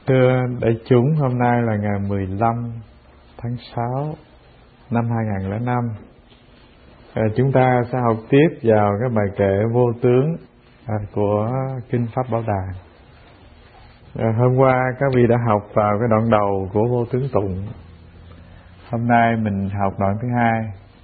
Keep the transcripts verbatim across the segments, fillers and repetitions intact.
Thưa đại chúng, hôm nay là ngày mười lăm tháng sáu năm hai nghìn lẻ năm. à, Chúng ta sẽ học tiếp vào cái bài kệ vô tướng à, của Kinh Pháp Bảo Đà. à, Hôm qua các vị đã học vào cái đoạn đầu của vô tướng tụng. Hôm nay mình học đoạn thứ hai.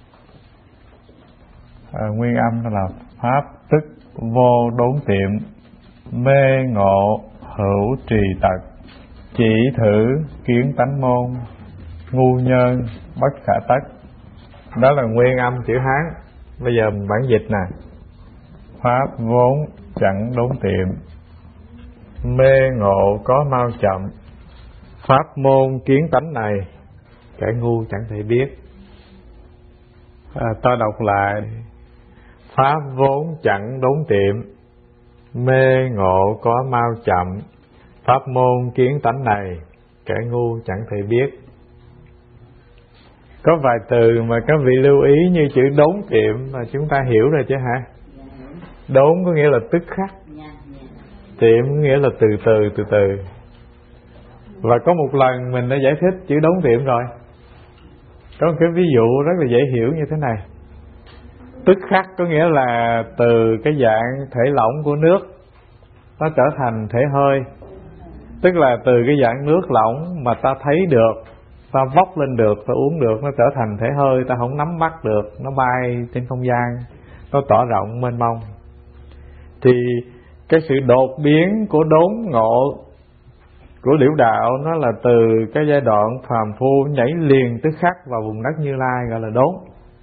à, Nguyên âm là Pháp tức vô đốn tiệm, mê ngộ hữu trì tật, chỉ thử kiến tánh môn, ngu nhân bất khả tất. Đó là nguyên âm chữ Hán. Bây giờ mình bản dịch nè. Pháp vốn chẳng đốn tiệm, mê ngộ có mau chậm, pháp môn kiến tánh này kẻ ngu chẳng thể biết. à, Tôi đọc lại. Pháp vốn chẳng đốn tiệm, mê ngộ có mau chậm, pháp môn kiến tánh này kẻ ngu chẳng thể biết. Có vài từ mà các vị lưu ý như chữ đốn tiệm mà chúng ta hiểu rồi chứ hả? Đốn có nghĩa là tức khắc, tiệm có nghĩa là từ từ từ từ. Và có một lần mình đã giải thích chữ đốn tiệm rồi. Có một cái ví dụ rất là dễ hiểu như thế này. Tức khắc có nghĩa là từ cái dạng thể lỏng của nước nó trở thành thể hơi. Tức là từ cái dạng nước lỏng mà ta thấy được, ta vóc lên được, ta uống được, nó trở thành thể hơi, ta không nắm bắt được, nó bay trên không gian, nó tỏ rộng mênh mông. Thì cái sự đột biến của đốn ngộ của liễu đạo nó là từ cái giai đoạn phàm phu nhảy liền tức khắc vào vùng đất Như Lai, gọi là đốn.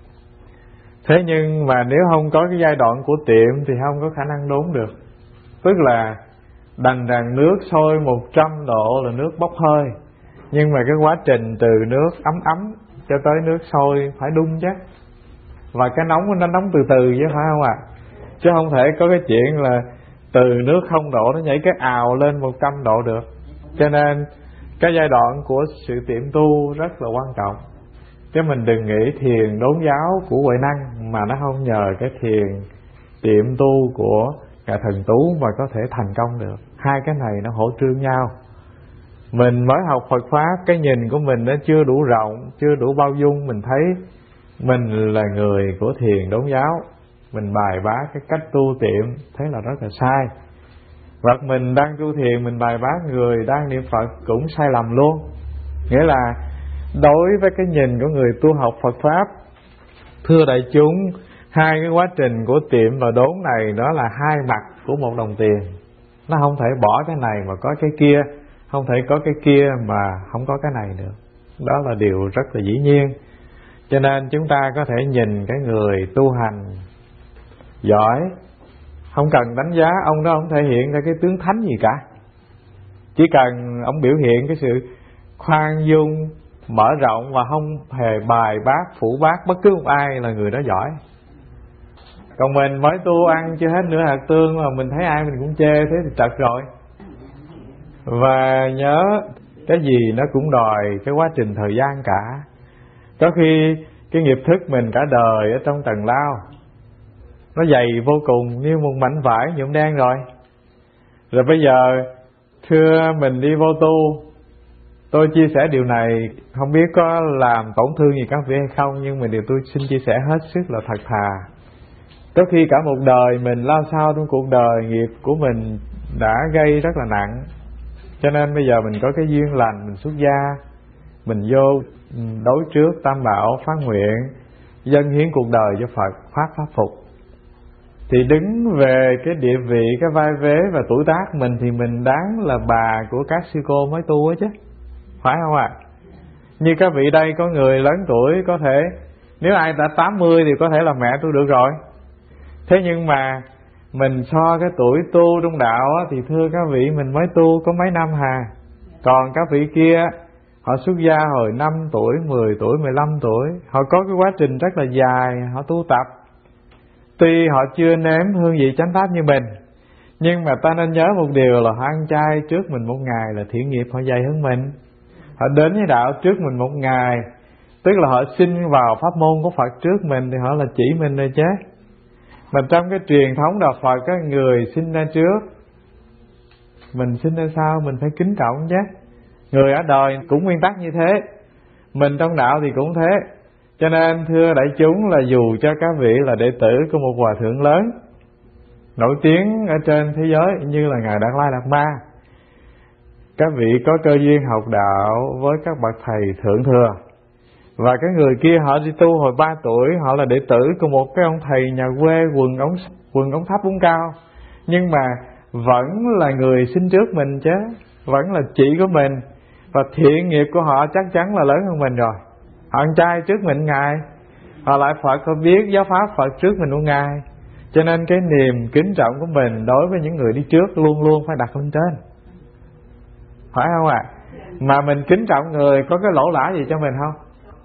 Thế nhưng mà nếu không có cái giai đoạn của tiệm thì không có khả năng đốn được. Tức là đành rằng nước sôi một trăm độ là nước bốc hơi, nhưng mà cái quá trình từ nước ấm ấm cho tới nước sôi phải đun chứ. Và cái nóng nó nóng từ từ chứ phải không ạ? À? Chứ không thể có cái chuyện là từ nước không độ nó nhảy cái ào lên một trăm độ được. Cho nên cái giai đoạn của sự tiệm tu rất là quan trọng. Chứ mình đừng nghĩ thiền đốn giáo của Huệ Năng mà nó không nhờ cái thiền tiệm tu của Ngài Thần Tú mà có thể thành công được. Hai cái này nó hỗ trương nhau. Mình mới học Phật Pháp, cái nhìn của mình nó chưa đủ rộng, chưa đủ bao dung. Mình thấy mình là người của thiền đốn giáo, mình bài bá cái cách tu tiệm, thế là rất là sai. Và mình đang tu thiền, mình bài bá người đang niệm Phật cũng sai lầm luôn. Nghĩa là đối với cái nhìn của người tu học Phật Pháp, thưa đại chúng, hai cái quá trình của tiệm và đốn này đó là hai mặt của một đồng tiền. Nó không thể bỏ cái này mà có cái kia, không thể có cái kia mà không có cái này được. Đó là điều rất là dĩ nhiên. Cho nên chúng ta có thể nhìn cái người tu hành giỏi, không cần đánh giá ông đó không thể hiện ra cái tướng thánh gì cả. Chỉ cần ông biểu hiện cái sự khoan dung, mở rộng và không hề bài bác, phủ bác bất cứ một ai là người đó giỏi. Còn mình mới tu ăn chưa hết nửa hạt tương mà mình thấy ai mình cũng chê, thế thì trật rồi. Và nhớ cái gì nó cũng đòi cái quá trình thời gian cả. Có khi cái nghiệp thức mình cả đời ở trong tầng lao nó dày vô cùng như một mảnh vải nhuộm đen rồi. Rồi bây giờ thưa mình đi vô tu, tôi chia sẻ điều này không biết có làm tổn thương gì các vị hay không, nhưng mà điều tôi xin chia sẻ hết sức là thật thà. Có khi cả một đời mình lao sao trong cuộc đời, nghiệp của mình đã gây rất là nặng. Cho nên bây giờ mình có cái duyên lành, mình xuất gia, mình vô đối trước Tam Bảo phát nguyện dâng hiến cuộc đời cho Phật, phát pháp phục. Thì đứng về cái địa vị, cái vai vế và tuổi tác mình thì mình đáng là bà của các sư cô mới tu ấy chứ, phải không ạ? À? Như các vị đây có người lớn tuổi, có thể nếu ai đã tám mươi thì có thể là mẹ tôi được rồi. Thế nhưng mà mình so cái tuổi tu trong đạo á, thì thưa các vị mình mới tu có mấy năm hà. Còn các vị kia họ xuất gia hồi năm tuổi, mười tuổi, mười lăm tuổi, họ có cái quá trình rất là dài, họ tu tập. Tuy họ chưa nếm hương vị chánh pháp như mình, nhưng mà ta nên nhớ một điều là họ ăn chay trước mình một ngày là thiện nghiệp họ dày hơn mình. Họ đến với đạo trước mình một ngày, tức là họ sinh vào pháp môn của Phật trước mình thì họ là chỉ mình rồi chứ. Mà trong cái truyền thống đạo Phật, các người sinh ra trước mình sinh ra sao mình phải kính trọng chứ. Người ở đời cũng nguyên tắc như thế, mình trong đạo thì cũng thế. Cho nên thưa đại chúng, là dù cho các vị là đệ tử của một hòa thượng lớn nổi tiếng ở trên thế giới như là Ngài Đạt Lai Đạt Ma, các vị có cơ duyên học đạo với các bậc thầy thượng thừa, và cái người kia họ đi tu hồi ba tuổi, họ là đệ tử của một cái ông thầy nhà quê quần ống quần ống thấp ống cao, nhưng mà vẫn là người sinh trước mình chứ, vẫn là chị của mình, và thiện nghiệp của họ chắc chắn là lớn hơn mình rồi. Họ ăn chay trước mình Ngài, họ lại Phật, họ biết giáo pháp Phật trước mình của Ngài. Cho nên cái niềm kính trọng của mình đối với những người đi trước luôn luôn phải đặt lên trên, phải không ạ? À? Mà mình kính trọng người có cái lỗ lã gì cho mình không?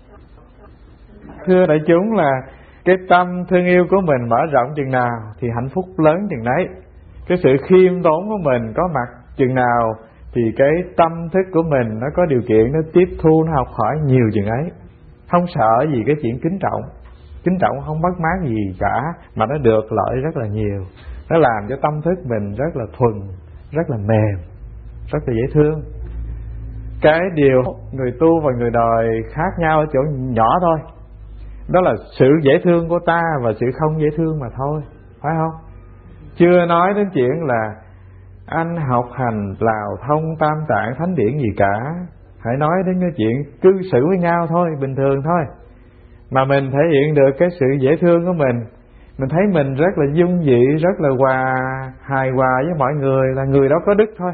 Thưa đại chúng, là cái tâm thương yêu của mình mở rộng chừng nào thì hạnh phúc lớn chừng đấy. Cái sự khiêm tốn của mình có mặt chừng nào thì cái tâm thức của mình nó có điều kiện, nó tiếp thu, nó học hỏi nhiều chừng ấy. Không sợ gì cái chuyện kính trọng. Kính trọng không mất mát gì cả, mà nó được lợi rất là nhiều. Nó làm cho tâm thức mình rất là thuần, rất là mềm, rất là dễ thương. Cái điều người tu và người đời khác nhau ở chỗ nhỏ thôi, đó là sự dễ thương của ta và sự không dễ thương mà thôi, phải không? Chưa nói đến chuyện là anh học hành lào thông tam tạng thánh điển gì cả, hãy nói đến cái chuyện cư xử với nhau thôi, bình thường thôi, mà mình thể hiện được cái sự dễ thương của mình. Mình thấy mình rất là dung dị, rất là hòa hài hòa với mọi người, là người đó có đức thôi.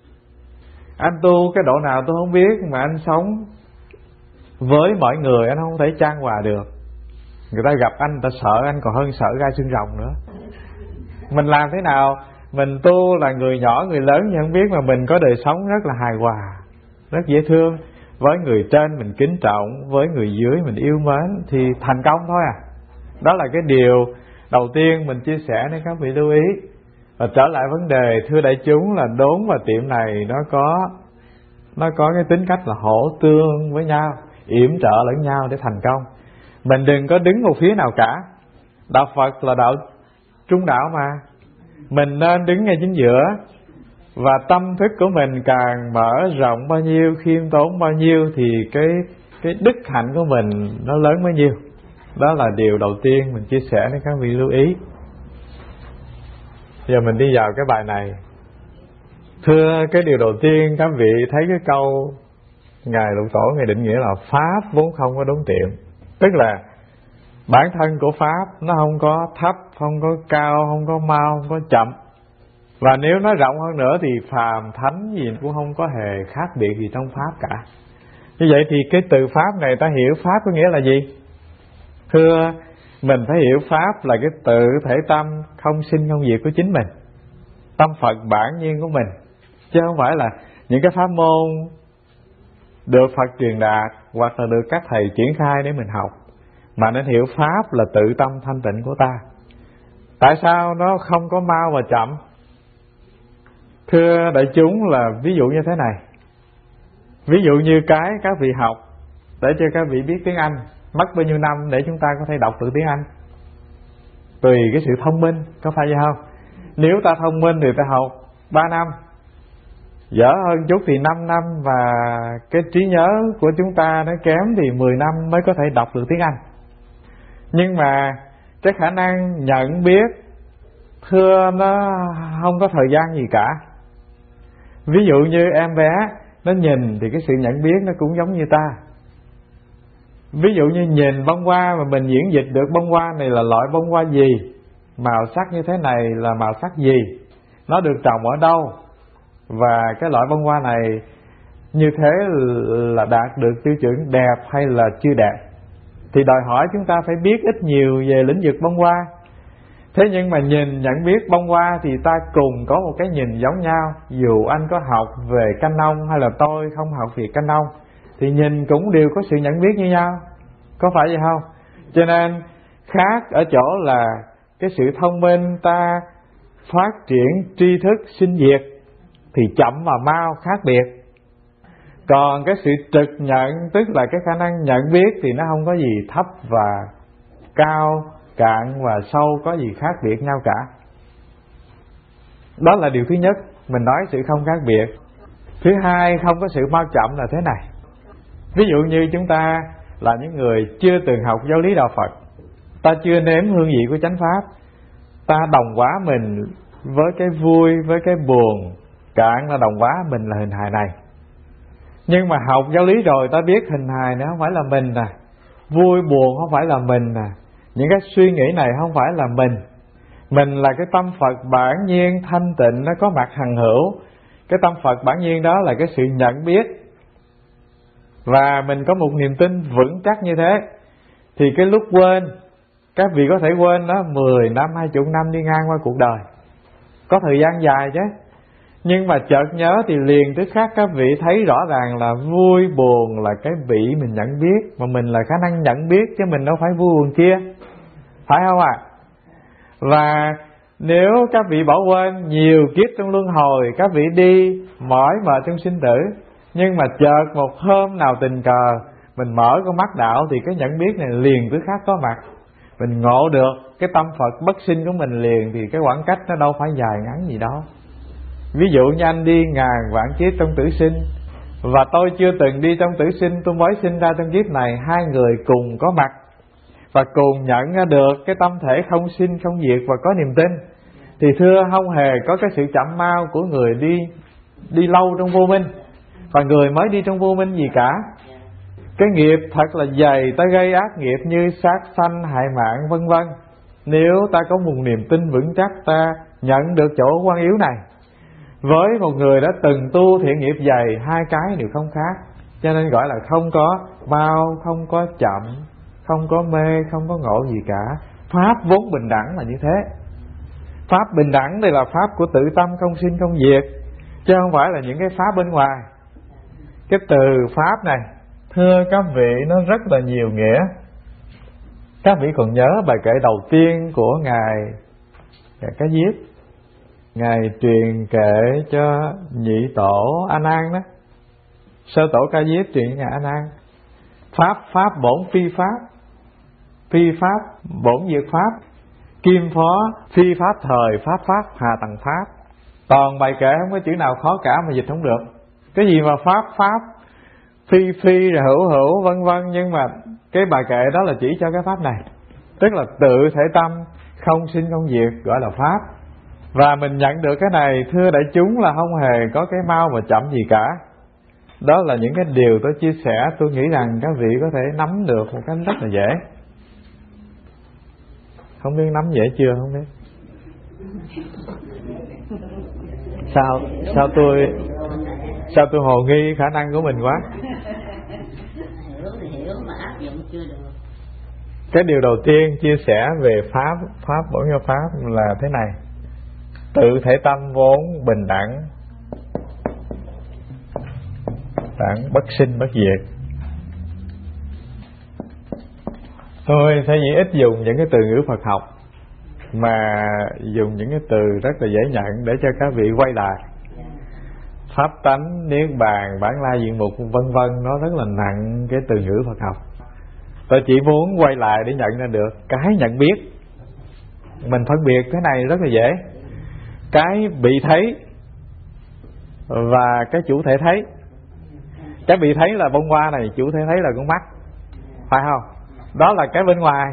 Anh tu cái độ nào tôi không biết, mà anh sống với mọi người anh không thể chan hòa được. Người ta gặp anh, người ta sợ anh còn hơn sợ gai xương rồng nữa. Mình làm thế nào? Mình tu là người nhỏ người lớn nhưng không biết, mà mình có đời sống rất là hài hòa, rất dễ thương. Với người trên mình kính trọng, với người dưới mình yêu mến, thì thành công thôi à. Đó là cái điều đầu tiên mình chia sẻ nên các vị lưu ý. Và trở lại vấn đề, thưa đại chúng, là đốn và tiệm này nó có Nó có cái tính cách là hỗ tương với nhau, yểm trợ lẫn nhau để thành công. Mình đừng có đứng một phía nào cả. Đạo Phật là đạo trung đạo mà, mình nên đứng ngay chính giữa. Và tâm thức của mình càng mở rộng bao nhiêu, khiêm tốn bao nhiêu, thì cái cái đức hạnh của mình nó lớn bấy nhiêu. Đó là điều đầu tiên mình chia sẻ để các vị lưu ý. Giờ mình đi vào cái bài này. Thưa, cái điều đầu tiên các vị thấy cái câu Ngài Lục Tổ Ngài định nghĩa là Pháp vốn không có đốn tiệm. Tức là bản thân của Pháp nó không có thấp, không có cao, không có mau, không có chậm. Và nếu nói rộng hơn nữa thì phàm thánh gì cũng không có hề khác biệt gì trong Pháp cả. Như vậy thì cái từ Pháp này ta hiểu Pháp có nghĩa là gì? Thưa, mình phải hiểu Pháp là cái tự thể tâm không sinh không diệt của chính mình, tâm Phật bản nhiên của mình, chứ không phải là những cái pháp môn được Phật truyền đạt hoặc là được các thầy triển khai để mình học. Mà nên hiểu Pháp là tự tâm thanh tịnh của ta. Tại sao nó không có mau và chậm? Thưa đại chúng, là ví dụ như thế này. Ví dụ như cái các vị học để cho các vị biết tiếng Anh, mất bao nhiêu năm để chúng ta có thể đọc được tiếng Anh? Tùy cái sự thông minh, có phải vậy không? Nếu ta thông minh thì ta học ba năm, dở hơn chút thì năm năm, và cái trí nhớ của chúng ta nó kém thì mười năm mới có thể đọc được tiếng Anh. Nhưng mà cái khả năng nhận biết, thưa, nó không có thời gian gì cả. Ví dụ như em bé nó nhìn thì cái sự nhận biết nó cũng giống như ta. Ví dụ như nhìn bông hoa mà mình diễn dịch được bông hoa này là loại bông hoa gì, màu sắc như thế này là màu sắc gì, nó được trồng ở đâu, và cái loại bông hoa này như thế là đạt được tiêu chuẩn đẹp hay là chưa đẹp, thì đòi hỏi chúng ta phải biết ít nhiều về lĩnh vực bông hoa. Thế nhưng mà nhìn nhận biết bông hoa thì ta cùng có một cái nhìn giống nhau. Dù anh có học về canh nông hay là tôi không học về canh nông, thì nhìn cũng đều có sự nhận biết như nhau, có phải vậy không? Cho nên khác ở chỗ là cái sự thông minh ta phát triển tri thức sinh diệt thì chậm và mau khác biệt. Còn cái sự trực nhận, tức là cái khả năng nhận biết, thì nó không có gì thấp và cao, cạn và sâu có gì khác biệt nhau cả. Đó là điều thứ nhất. mình nói sự không khác biệt. Thứ hai, không có sự mau chậm là thế này. Ví dụ như chúng ta là những người chưa từng học giáo lý đạo Phật, ta chưa nếm hương vị của chánh pháp, ta đồng hóa mình với cái vui, với cái buồn, cạn là đồng hóa mình là hình hài này. Nhưng mà học giáo lý rồi ta biết hình hài này không phải là mình nè, vui buồn không phải là mình nè, những cái suy nghĩ này không phải là mình. Mình là cái tâm Phật bản nhiên thanh tịnh, nó có mặt hằng hữu. Cái tâm Phật bản nhiên đó là cái sự nhận biết, và mình có một niềm tin vững chắc như thế, thì cái lúc quên, các vị có thể quên đó mười năm, hai mươi năm đi ngang qua cuộc đời, có thời gian dài chứ. Nhưng mà chợt nhớ thì liền tức khắc các vị thấy rõ ràng là vui buồn là cái vị mình nhận biết, mà mình là khả năng nhận biết chứ mình đâu phải vui buồn kia, phải không ạ? À? Và nếu các vị bỏ quên nhiều kiếp trong luân hồi, các vị đi mỏi mệt trong sinh tử, nhưng mà chợt một hôm nào tình cờ mình mở con mắt đạo thì cái nhận biết này liền tức khắc có mặt. Mình ngộ được cái tâm Phật bất sinh của mình liền, thì cái khoảng cách nó đâu phải dài ngắn gì đâu. Ví dụ như anh đi ngàn vạn kiếp trong tử sinh, và tôi chưa từng đi trong tử sinh, tôi mới sinh ra trong kiếp này, hai người cùng có mặt và cùng nhận ra được cái tâm thể không sinh không diệt và có niềm tin, thì thưa không hề có cái sự chậm mau của người đi đi lâu trong vô minh và người mới đi trong vô minh gì cả. Cái nghiệp thật là dày, ta gây ác nghiệp như sát sanh hại mạng vân vân. Nếu ta có một niềm tin vững chắc, ta nhận được chỗ quan yếu này. Với một người đã từng tu thiện nghiệp dày, hai cái đều không khác, cho nên gọi là không có mau, không có chậm, không có mê, không có ngộ gì cả. Pháp vốn bình đẳng là như thế. Pháp bình đẳng đây là pháp của tự tâm không sinh không diệt, chứ không phải là những cái pháp bên ngoài. Cái từ pháp này, thưa các vị, nó rất là nhiều nghĩa. Các vị còn nhớ bài kệ đầu tiên của Ngài Cá Diếp, Ngài truyền kệ cho nhị tổ A Nan đó. Sơ tổ Ca Diếp truyền cho Ngài A Nan: Pháp pháp bổn phi pháp, phi pháp bổn diệt pháp, kim phó phi pháp thời, pháp pháp hà tầng pháp. Toàn bài kệ không có chữ nào khó cả mà dịch không được. Cái gì mà pháp pháp, phi phi rồi hữu hữu vân vân, nhưng mà cái bài kệ đó là chỉ cho cái pháp này, tức là tự thể tâm không sinh không diệt, gọi là pháp. Và mình nhận được cái này, thưa đại chúng, là không hề có cái mau và chậm gì cả. Đó là những cái điều tôi chia sẻ, tôi nghĩ rằng các vị có thể nắm được một cách rất là dễ. Không biết nắm dễ chưa, không biết. Sao sao tôi sao tôi hồ nghi khả năng của mình quá. Hiểu thì hiểu mà áp dụng chưa được. Cái điều đầu tiên chia sẻ về pháp, pháp bổn do pháp là thế này: tự thể tâm vốn bình đẳng, đẳng bất sinh bất diệt. Tôi sẽ chỉ ít dùng những cái từ ngữ Phật học, mà dùng những cái từ rất là dễ nhận để cho các vị quay lại. Pháp tánh, niết bàn, bản la diện mục vân vân, nó rất là nặng cái từ ngữ Phật học. Tôi chỉ muốn quay lại để nhận ra được cái nhận biết. Mình phân biệt cái này rất là dễ: cái bị thấy và cái chủ thể thấy. Cái bị thấy là bông hoa này, chủ thể thấy là con mắt, phải không? Đó là cái bên ngoài.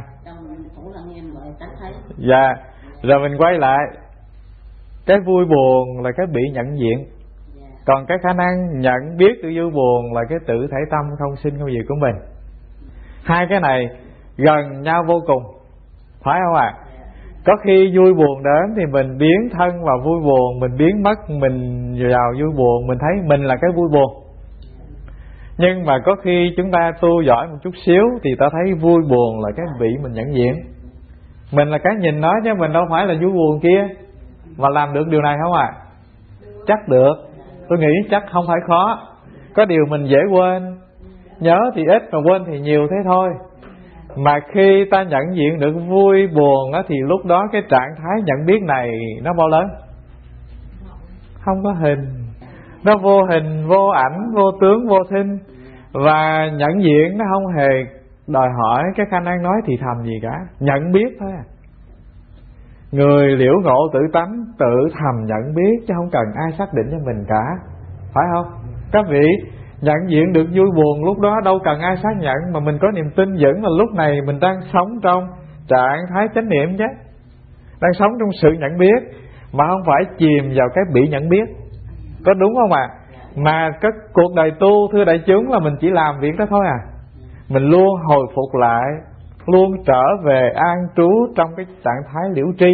Dạ. Rồi mình quay lại, cái vui buồn là cái bị nhận diện, còn cái khả năng nhận biết tự vui buồn là cái tự thể tâm không sinh không diệt của mình. Hai cái này gần nhau vô cùng, phải không ạ? À? Có khi vui buồn đến thì mình biến thân vào vui buồn, mình biến mất mình vào vui buồn, mình thấy mình là cái vui buồn. Nhưng mà có khi chúng ta tu giỏi một chút xíu thì ta thấy vui buồn là cái vị mình nhận diện. Mình là cái nhìn nó chứ mình đâu phải là vui buồn kia. Mà làm được điều này không ạ? À? Chắc được. Tôi nghĩ chắc không phải khó. Có điều mình dễ quên. Nhớ thì ít mà quên thì nhiều thế thôi. Mà khi ta nhận diện được vui buồn đó, thì lúc đó cái trạng thái nhận biết này nó bao lớn? Không có hình. Nó vô hình, vô ảnh, vô tướng, vô thinh. Và nhận diện nó không hề đòi hỏi cái khả năng nói thì thầm gì cả. Nhận biết thôi à. Người liễu ngộ tự tánh, tự thầm nhận biết, chứ không cần ai xác định cho mình cả. Phải không? Các vị nhận diện được vui buồn lúc đó đâu cần ai xác nhận, mà mình có niềm tin vững là lúc này mình đang sống trong trạng thái chánh niệm chứ, đang sống trong sự nhận biết, mà không phải chìm vào cái bị nhận biết. Có đúng không ạ? À? Mà cái cuộc đời tu, thưa đại chúng, là mình chỉ làm việc đó thôi à. Mình luôn hồi phục lại, luôn trở về an trú trong cái trạng thái liễu tri.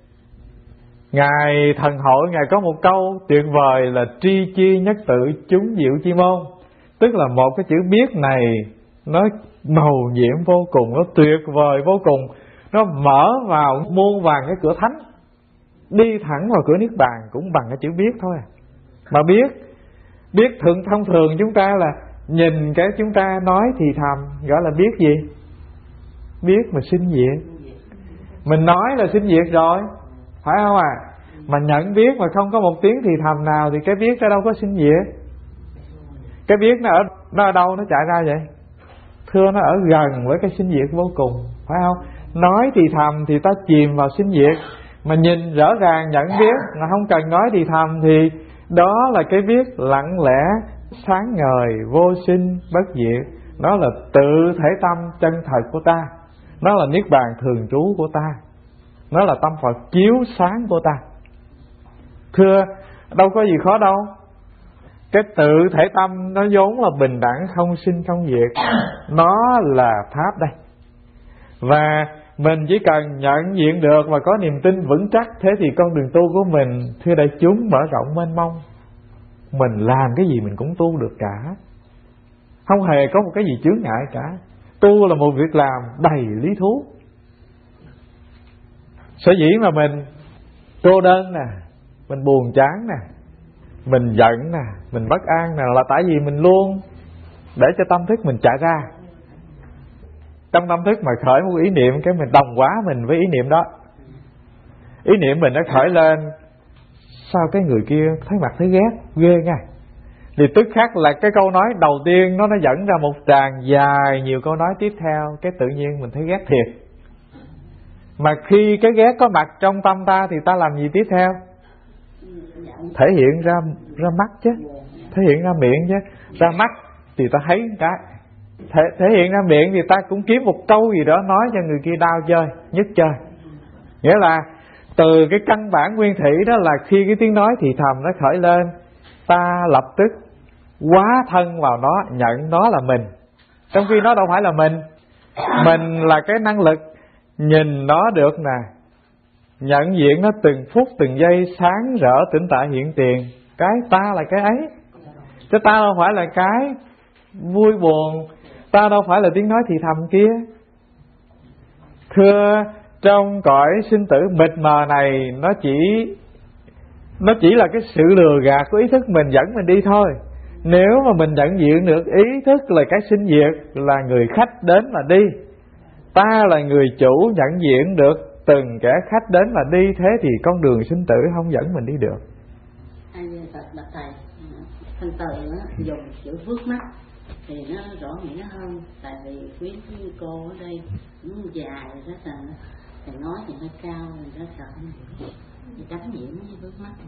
Ngài Thần Hội Ngài có một câu tuyệt vời là tri chi nhất tự chúng diệu chi môn. Tức là một cái chữ biết này nó màu nhiệm vô cùng, nó tuyệt vời vô cùng. Nó mở vào muôn vàn cái cửa thánh, đi thẳng vào cửa niết bàn cũng bằng cái chữ biết thôi. Mà biết, biết thường thông thường chúng ta là nhìn cái chúng ta nói thì thầm, gọi là biết gì? Biết mà sinh diệt. Mình nói là sinh diệt rồi, phải không à? Mà nhận biết mà không có một tiếng thì thầm nào thì cái biết nó đâu có sinh diệt. Cái biết nó ở, nó ở đâu nó chạy ra vậy? Thưa, nó ở gần với cái sinh diệt vô cùng, phải không? Nói thì thầm thì ta chìm vào sinh diệt, mà nhìn rõ ràng nhận biết mà không cần nói thì thầm thì đó là cái biết lặng lẽ, sáng ngời, vô sinh, bất diệt. Nó là tự thể tâm chân thật của ta, nó là niết bàn thường trú của ta, nó là tâm Phật chiếu sáng của ta. Thưa, đâu có gì khó đâu. Cái tự thể tâm nó vốn là bình đẳng, không sinh không diệt, nó là pháp đây. Và mình chỉ cần nhận diện được và có niềm tin vững chắc, thế thì con đường tu của mình, thưa đại chúng, mở rộng mênh mông. Mình làm cái gì mình cũng tu được cả, không hề có một cái gì chướng ngại cả. Tu là một việc làm đầy lý thú. Sở dĩ mà mình cô đơn nè, mình buồn chán nè, mình giận nè, mình bất an nè, là tại vì mình luôn để cho tâm thức mình chạy ra. Trong tâm thức mà khởi một ý niệm, cái mình đồng hóa mình với ý niệm đó. Ý niệm mình nó khởi lên, sao cái người kia thấy mặt thấy ghét, ghê nha. Thì tức khắc là cái câu nói đầu tiên nó nó dẫn ra một tràng dài nhiều câu nói tiếp theo, cái tự nhiên mình thấy ghét thiệt. Mà khi cái ghét có mặt trong tâm ta thì ta làm gì tiếp theo? Thể hiện ra ra mắt chứ, thể hiện ra miệng chứ. Ra mắt thì ta thấy cái thể, thể hiện ra miệng thì ta cũng kiếm một câu gì đó nói cho người kia đau chơi, nhức chơi. Nghĩa là từ cái căn bản nguyên thủy đó là khi cái tiếng nói thì thầm nó khởi lên, ta lập tức hóa thân vào nó, nhận nó là mình, trong khi nó đâu phải là mình. Mình là cái năng lực nhìn nó được nè, nhận diện nó từng phút từng giây, sáng rỡ tỉnh tại hiện tiền. Cái ta là cái ấy, chứ ta đâu phải là cái vui buồn, ta đâu phải là tiếng nói thì thầm kia. Thưa, trong cõi sinh tử mịt mờ này, nó chỉ Nó chỉ là cái sự lừa gạt của ý thức mình dẫn mình đi thôi. Nếu mà mình nhận diện được ý thức là cái sinh diệt, là người khách đến mà đi, ta là người chủ nhận diện được từng kẻ khách đến mà đi, thế thì con đường sinh tử không dẫn mình đi được. Bạch thầy, thân từ nó dùng chữ vước mắt thì nó rõ nghĩa hơn. Tại vì quý cô ở đây nó dài rất là, thì nói thì nó cao, thì nó sợ thì tránh nhiễm với vướng mắt.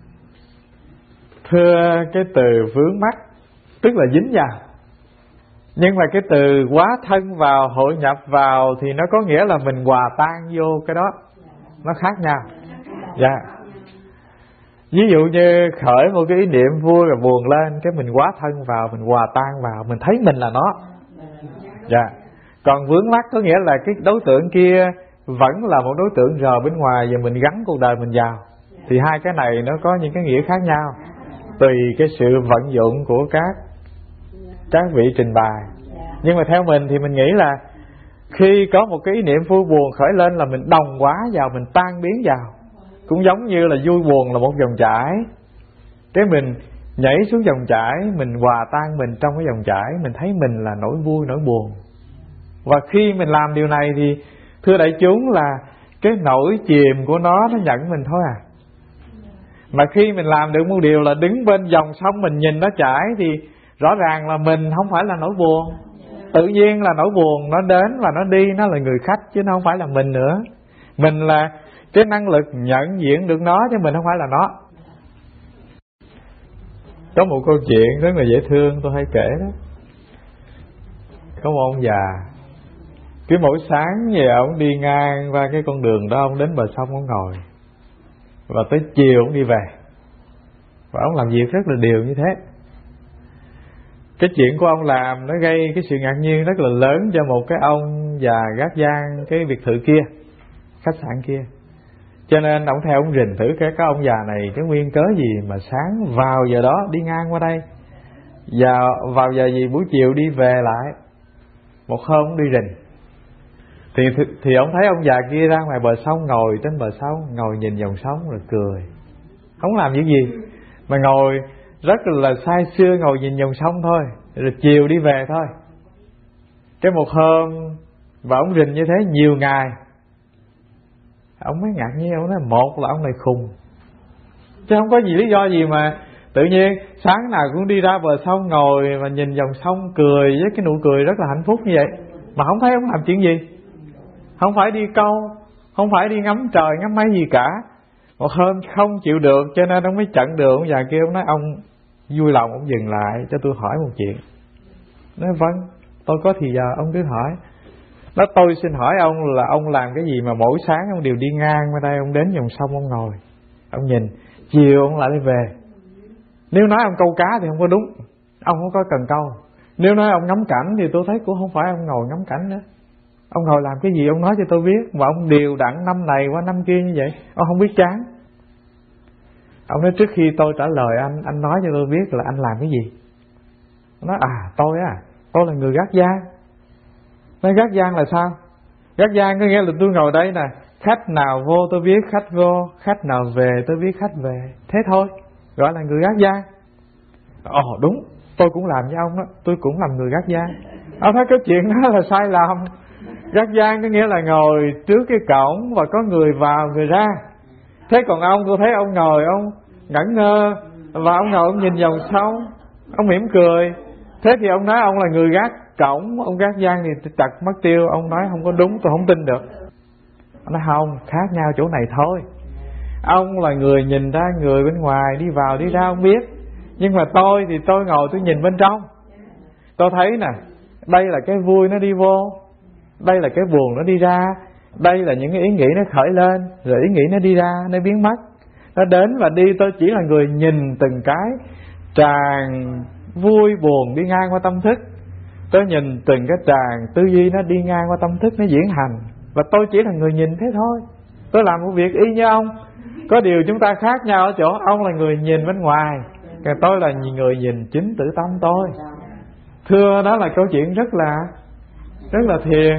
Thưa, cái từ vướng mắt tức là dính vào, nhưng mà cái từ hóa thân vào, hội nhập vào thì nó có nghĩa là mình hòa tan vô cái đó, nó khác nhau. Dạ. Ví dụ như khởi một cái ý niệm vui và buồn lên, cái mình hóa thân vào, mình hòa tan vào, mình thấy mình là nó. Dạ. Còn vướng mắt có nghĩa là cái đối tượng kia vẫn là một đối tượng rờ bên ngoài và mình gắn cuộc đời mình vào. Thì hai cái này nó có những cái nghĩa khác nhau, tùy cái sự vận dụng của các các vị trình bày. Nhưng mà theo mình thì mình nghĩ là khi có một cái ý niệm vui buồn khởi lên là mình đồng hóa vào, mình tan biến vào. Cũng giống như là vui buồn là một dòng chảy, cái mình nhảy xuống dòng chảy, mình hòa tan mình trong cái dòng chảy, mình thấy mình là nỗi vui nỗi buồn. Và khi mình làm điều này thì thưa đại chúng là cái nỗi chìm của nó nó nhận mình thôi à. Mà khi mình làm được một điều là đứng bên dòng sông mình nhìn nó chảy thì rõ ràng là mình không phải là nỗi buồn. Tự nhiên là nỗi buồn nó đến và nó đi, nó là người khách chứ nó không phải là mình nữa. Mình là cái năng lực nhận diện được nó, chứ mình không phải là nó. Có một câu chuyện rất là dễ thương tôi hay kể đó. Có một ông già, cứ mỗi sáng về ông đi ngang qua cái con đường đó, ông đến bờ sông ông ngồi, và tới chiều ông đi về, và ông làm việc rất là đều như thế. Cái chuyện của ông làm nó gây cái sự ngạc nhiên rất là lớn cho một cái ông già gác giang cái biệt thự kia, khách sạn kia. Cho nên ông theo ông rình thử cái cái ông già này cái nguyên cớ gì mà sáng vào giờ đó đi ngang qua đây, vào vào giờ gì buổi chiều đi về lại. Một hôm ông đi rình thì thì ông thấy ông già kia ra ngoài bờ sông, ngồi trên bờ sông, ngồi nhìn dòng sông rồi cười, không làm những gì mà ngồi rất là say sưa, ngồi nhìn dòng sông thôi, rồi chiều đi về thôi. Cái một hôm và ông rình như thế nhiều ngày, ông mới ngạc nhiên. Ông nói một là ông này khùng, chứ không có gì lý do gì mà tự nhiên sáng nào cũng đi ra bờ sông ngồi mà nhìn dòng sông cười với cái nụ cười rất là hạnh phúc như vậy, mà không thấy ông làm chuyện gì. Không phải đi câu, không phải đi ngắm trời ngắm mấy gì cả. Một hôm không chịu được cho nên ông mới chặn đường. Ông già kia ông nói ông vui lòng ông dừng lại cho tôi hỏi một chuyện. Nói vâng, tôi có thì giờ ông cứ hỏi. Nói tôi xin hỏi ông là ông làm cái gì mà mỗi sáng ông đều đi ngang qua đây, ông đến dòng sông ông ngồi, ông nhìn, chiều ông lại đi về. Nếu nói ông câu cá thì không có đúng, ông không có cần câu. Nếu nói ông ngắm cảnh thì tôi thấy cũng không phải ông ngồi ngắm cảnh nữa. Ông ngồi làm cái gì ông nói cho tôi biết. Mà ông đều đặn năm này qua năm kia như vậy, ông không biết chán. Ông nói trước khi tôi trả lời anh, anh nói cho tôi biết là anh làm cái gì. Ông nói à tôi à tôi là người gác giang. Nói gác giang là sao? Gác giang có nghĩa là tôi ngồi đây nè, khách nào vô tôi biết khách vô, khách nào về tôi biết khách về, thế thôi, gọi là người gác giang. Ồ đúng, tôi cũng làm với ông đó, tôi cũng làm người gác giang. Ông thấy cái chuyện đó là sai lầm. Gác giang có nghĩa là ngồi trước cái cổng và có người vào người ra. Thế còn ông, tôi thấy ông ngồi ông ngẩn ngơ, và ông ngồi ông nhìn dòng sông, ông mỉm cười. Thế thì ông nói ông là người gác cổng, ông gác giang thì chặt mất tiêu. Ông nói không có đúng, tôi không tin được. Ông nói không, khác nhau chỗ này thôi. Ông là người nhìn ra người bên ngoài, đi vào đi ra ông biết. Nhưng mà tôi thì tôi ngồi tôi nhìn bên trong. Tôi thấy nè, đây là cái vui nó đi vô, đây là cái buồn nó đi ra, đây là những cái ý nghĩ nó khởi lên, rồi ý nghĩ nó đi ra, nó biến mất, nó đến và đi. Tôi chỉ là người nhìn từng cái tràn vui buồn đi ngang qua tâm thức. Tôi nhìn từng cái tràn tư duy nó đi ngang qua tâm thức, nó diễn hành, và tôi chỉ là người nhìn thế thôi. Tôi làm một việc y như ông. Có điều chúng ta khác nhau ở chỗ ông là người nhìn bên ngoài, còn tôi là người nhìn chính tự tâm tôi. Thưa đó là câu chuyện rất là rất là thiền.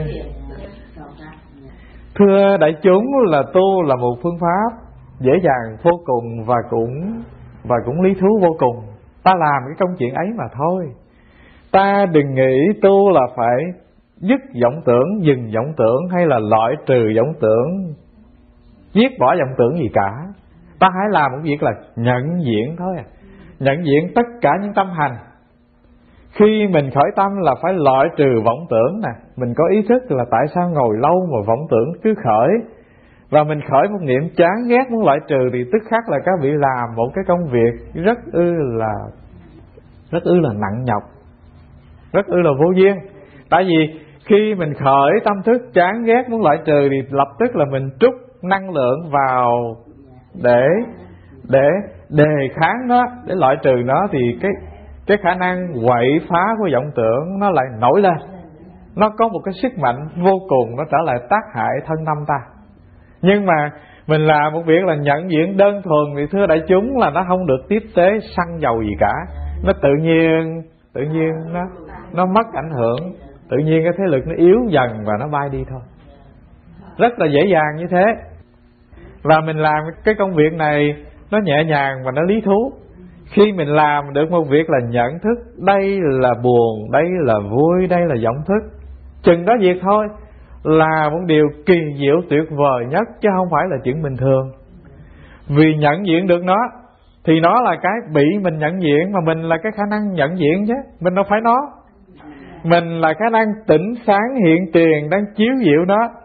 Thưa đại chúng, là tu là một phương pháp dễ dàng vô cùng và cũng và cũng lý thú vô cùng. Ta làm cái công chuyện ấy mà thôi. Ta đừng nghĩ tu là phải dứt vọng tưởng, dừng vọng tưởng, hay là loại trừ vọng tưởng, giết bỏ vọng tưởng gì cả. Ta hãy làm một việc là nhận diện thôi. Nhận diện tất cả những tâm hành. Khi mình khởi tâm là phải loại trừ vọng tưởng nè. Mình có ý thức là tại sao ngồi lâu mà vọng tưởng cứ khởi, và mình khởi một niệm chán ghét muốn loại trừ, thì tức khắc là các vị làm một cái công việc rất ư là rất ư là nặng nhọc, rất ư là vô duyên. Tại vì khi mình khởi tâm thức chán ghét muốn loại trừ thì lập tức là mình trút năng lượng vào để để đề kháng nó, để loại trừ nó, thì cái cái khả năng quậy phá của vọng tưởng nó lại nổi lên. Nó có một cái sức mạnh vô cùng, nó trở lại tác hại thân tâm ta. Nhưng mà mình làm một việc là nhận diện đơn thuần thì thưa đại chúng là nó không được tiếp tế xăng dầu gì cả. Nó tự nhiên tự nhiên nó nó mất ảnh hưởng, tự nhiên cái thế lực nó yếu dần và nó bay đi thôi. Rất là dễ dàng như thế. Và mình làm cái công việc này nó nhẹ nhàng và nó lý thú. Khi mình làm được một việc là nhận thức đây là buồn, đây là vui, đây là vọng thức, chừng đó việc thôi là một điều kỳ diệu tuyệt vời nhất, chứ không phải là chuyện bình thường. Vì nhận diện được nó thì nó là cái bị mình nhận diện, mà mình là cái khả năng nhận diện chứ, mình đâu phải nó. Mình là khả năng tỉnh sáng hiện tiền đang chiếu diệu nó.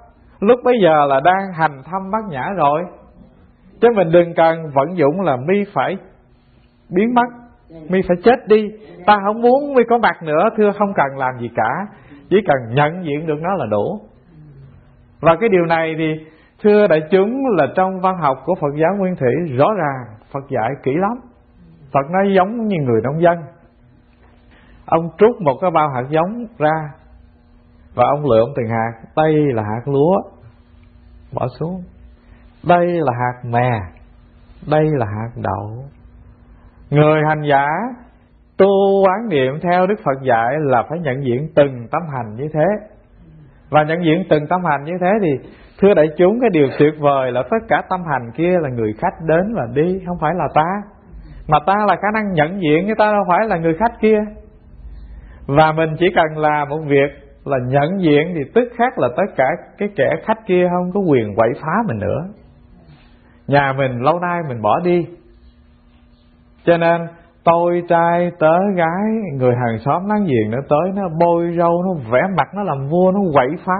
lúc bấy giờ là đang hành thâm bát nhã rồi. Chứ mình đừng cần vận dụng là mi phải biến mất, mi phải chết đi, ta không muốn mi có mặt nữa. Thưa không cần làm gì cả, chỉ cần nhận diện được nó là đủ. Và cái điều này thì thưa đại chúng là trong văn học của Phật giáo Nguyên Thủy rõ ràng Phật dạy kỹ lắm. Phật nói giống như người nông dân, ông trút một cái bao hạt giống ra và ông lượm từng hạt. Đây là hạt lúa, bỏ xuống. Đây là hạt mè, đây là hạt đậu. Người hành giả tu quán niệm theo Đức Phật dạy là phải nhận diện từng tấm hành như thế. Và nhận diện từng tâm hành như thế thì thưa đại chúng, cái điều tuyệt vời là tất cả tâm hành kia là người khách đến và đi, không phải là ta. Mà ta là khả năng nhận diện, người ta đâu phải là người khách kia. Và mình chỉ cần làm một việc là nhận diện thì tức khắc là tất cả cái kẻ khách kia không có quyền quậy phá mình nữa. Nhà mình lâu nay mình bỏ đi, cho nên tôi trai tớ gái, người hàng xóm láng giềng nó tới, nó bôi râu, nó vẽ mặt, nó làm vua, nó quậy phá.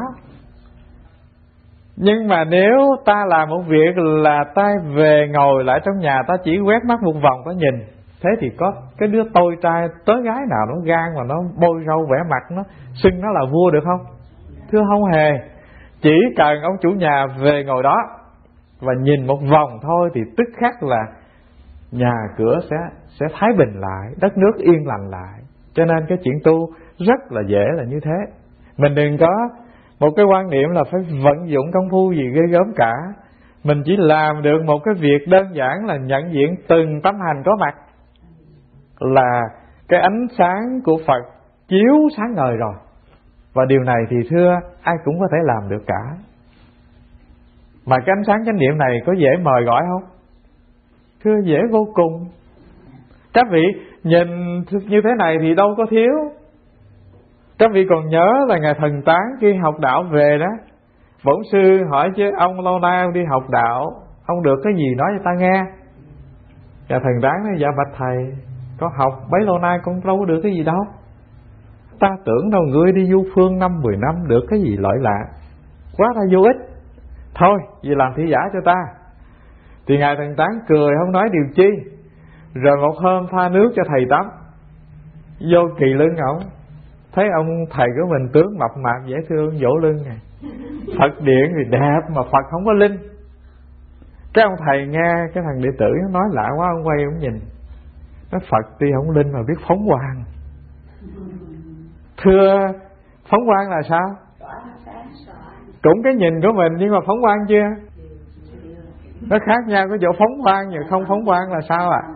Nhưng mà nếu ta làm một việc là ta về ngồi lại trong nhà, ta chỉ quét mắt một vòng, ta nhìn, thế thì có cái đứa tôi trai tớ gái nào nó gan mà nó bôi râu vẽ mặt, nó xưng nó là vua được không? Thưa không hề. Chỉ cần ông chủ nhà về ngồi đó và nhìn một vòng thôi thì tức khắc là nhà cửa sẽ sẽ thái bình lại, đất nước yên lành lại. Cho nên cái chuyện tu rất là dễ là như thế. Mình đừng có một cái quan niệm là phải vận dụng công phu gì ghê gớm cả. Mình chỉ làm được một cái việc đơn giản là nhận diện từng tấm hành có mặt là cái ánh sáng của Phật chiếu sáng ngời rồi. Và điều này thì thưa ai cũng có thể làm được cả. Mà cái ánh sáng chánh niệm này có dễ mời gọi không? Thưa dễ vô cùng. Các vị nhìn như thế này thì đâu có thiếu. Các vị còn nhớ là Ngài Thần Tán khi học đạo về đó, bổn sư hỏi chứ ông lâu nay ông đi học đạo, ông được cái gì nói cho ta nghe. Ngài Thần Tán nói dạ bạch thầy, con học bấy lâu nay con đâu có được cái gì đâu. Ta tưởng đâu ngươi đi du phương năm mười năm được cái gì lợi lạ, quá là vô ích. Thôi vì làm thị giả cho ta. Thì Ngài Thần Tán cười không nói điều chi. Rồi một hôm pha nước cho thầy tắm, vô kỳ lưng ổng, thấy ông thầy của mình tướng mập mạp dễ thương, vỗ lưng này, Phật điện thì đẹp mà Phật không có linh. Cái ông thầy nghe cái thằng đệ tử nó nói lạ quá, ông quay ông nhìn, nói Phật tuy không linh mà biết phóng quang. Thưa phóng quang là sao? Cũng cái nhìn của mình nhưng mà phóng quang chưa? Nó khác nhau, có chỗ phóng quang và không phóng quang là sao ạ? À?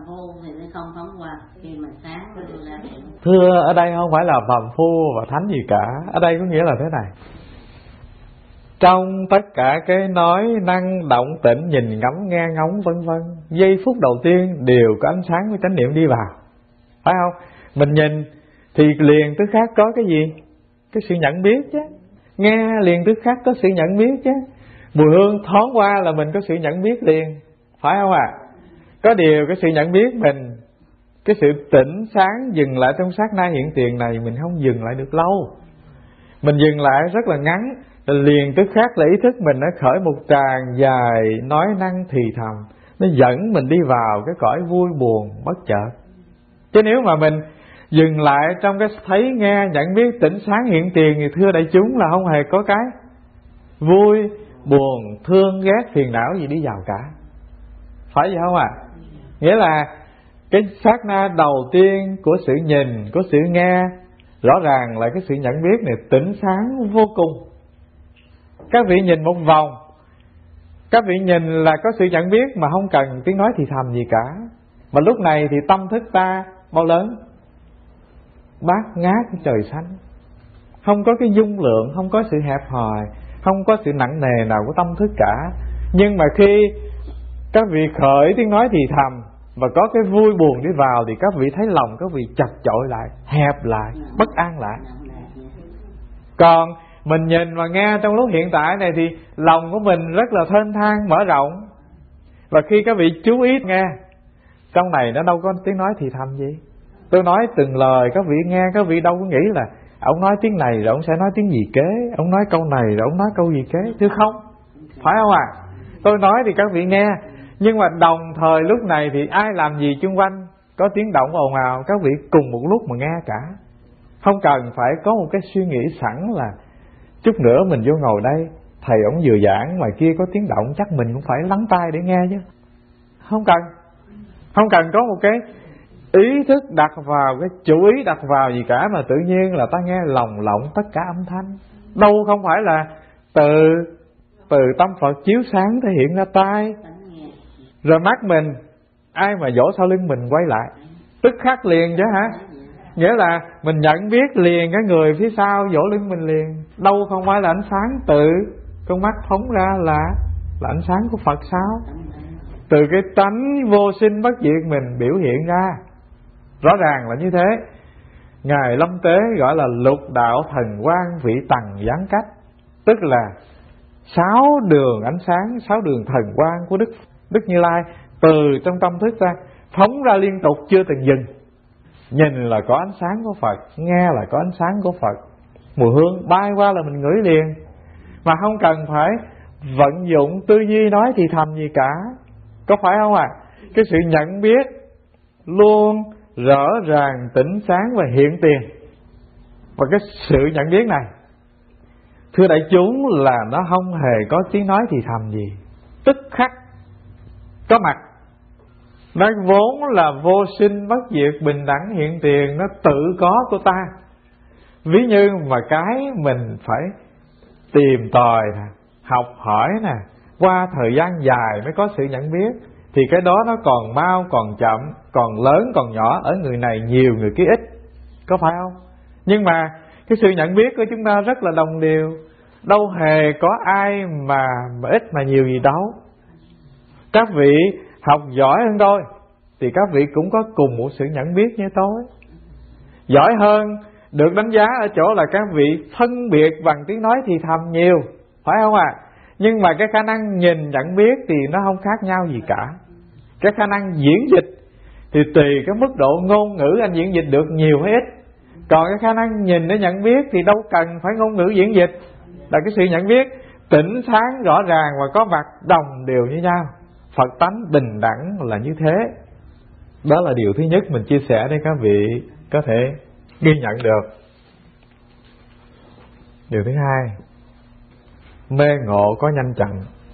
Thưa ở đây không phải là phàm phu và thánh gì cả. Ở đây có nghĩa là thế này, trong tất cả cái nói năng động tĩnh, nhìn ngắm nghe ngóng vân vân, giây phút đầu tiên đều có ánh sáng của chánh niệm đi vào, phải không? Mình nhìn thì liền tức khắc có cái gì? Cái sự nhận biết chứ. Nghe liền tức khắc có sự nhận biết chứ. Mùi hương thoáng qua là mình có sự nhận biết liền, phải không ạ? À? Có điều cái sự nhận biết mình, cái sự tỉnh sáng dừng lại trong sát na hiện tiền này, mình không dừng lại được lâu. Mình dừng lại rất là ngắn, liền tức khắc là ý thức mình nó khởi một tràng dài nói năng thì thầm, nó dẫn mình đi vào cái cõi vui buồn bất chợt. Chứ nếu mà mình dừng lại trong cái thấy nghe nhận biết tỉnh sáng hiện tiền thì thưa đại chúng là không hề có cái vui buồn thương ghét phiền não gì đi vào cả, phải vậy không ạ? À? Nghĩa là cái sát na đầu tiên của sự nhìn, của sự nghe, rõ ràng là cái sự nhận biết này tỉnh sáng vô cùng. Các vị nhìn một vòng, các vị nhìn là có sự nhận biết mà không cần tiếng nói thì thầm gì cả. Mà lúc này thì tâm thức ta bao lớn? Bát ngát trời xanh, không có cái dung lượng, không có sự hẹp hòi, không có sự nặng nề nào của tâm thức cả. Nhưng mà khi các vị khởi tiếng nói thì thầm và có cái vui buồn đi vào thì các vị thấy lòng các vị chật chội lại, hẹp lại, bất an lại. Còn mình nhìn và nghe trong lúc hiện tại này thì lòng của mình rất là thênh thang, mở rộng. Và khi các vị chú ý nghe, trong này nó đâu có tiếng nói thì thầm gì. Tôi nói từng lời các vị nghe, các vị đâu có nghĩ là ông nói tiếng này rồi ông sẽ nói tiếng gì kế, ông nói câu này rồi ông nói câu gì kế. Thưa không, phải không ạ? À? Tôi nói thì các vị nghe, nhưng mà đồng thời lúc này thì ai làm gì chung quanh có tiếng động ồn ào, các vị cùng một lúc mà nghe cả. Không cần phải có một cái suy nghĩ sẵn là chút nữa mình vô ngồi đây, thầy ổng vừa giảng ngoài kia có tiếng động, chắc mình cũng phải lắng tai để nghe chứ. Không cần. Không cần có một cái ý thức đặt vào, cái chủ ý đặt vào gì cả, mà tự nhiên là ta nghe lồng lộng tất cả âm thanh. Đâu không phải là từ từ tâm Phật chiếu sáng thể hiện ra tai, rồi mắt mình ai mà vỗ sau lưng mình quay lại tức khắc liền chứ hả? Nghĩa là mình nhận biết liền cái người phía sau vỗ lưng mình liền. Đâu không phải là ánh sáng từ con mắt phóng ra là là ánh sáng của Phật sao? Từ cái tánh vô sinh bất diệt mình biểu hiện ra. Rõ ràng là như thế. Ngài Lâm Tế gọi là lục đạo thần quang vị tầng giáng cách, tức là sáu đường ánh sáng, sáu đường thần quang của Đức Đức Như Lai từ trong tâm thức ra, phóng ra liên tục chưa từng dừng. Nhìn là có ánh sáng của Phật, nghe là có ánh sáng của Phật, mùi hương bay qua là mình ngửi liền, mà không cần phải vận dụng tư duy nói thì thầm gì cả. Có phải không ạ? À? Cái sự nhận biết luôn rõ ràng, tỉnh sáng và hiện tiền. Và cái sự nhận biết này, thưa đại chúng, là nó không hề có tiếng nói thì thầm gì, tức khắc có mặt. Nó vốn là vô sinh bất diệt, bình đẳng hiện tiền, nó tự có của ta. Ví như mà cái mình phải tìm tòi nè, học hỏi nè, qua thời gian dài mới có sự nhận biết, thì cái đó nó còn mau, còn chậm, còn lớn, còn nhỏ, ở người này nhiều, người kia ít. Có phải không? Nhưng mà cái sự nhận biết của chúng ta rất là đồng đều. Đâu hề có ai mà, mà ít mà nhiều gì đâu. Các vị học giỏi hơn tôi thì các vị cũng có cùng một sự nhận biết như tôi. Giỏi hơn được đánh giá ở chỗ là các vị phân biệt bằng tiếng nói thì thầm nhiều, phải không ạ? À? Nhưng mà cái khả năng nhìn nhận biết thì nó không khác nhau gì cả. Cái khả năng diễn dịch thì tùy cái mức độ ngôn ngữ anh diễn dịch được nhiều hay ít. Còn cái khả năng nhìn để nhận biết thì đâu cần phải ngôn ngữ diễn dịch. Là cái sự nhận biết tỉnh sáng rõ ràng và có mặt đồng đều như nhau. Phật tánh bình đẳng là như thế. Đó là điều thứ nhất mình chia sẻ để các vị có thể ghi nhận được. Điều thứ hai, mê ngộ có nhanh chậm.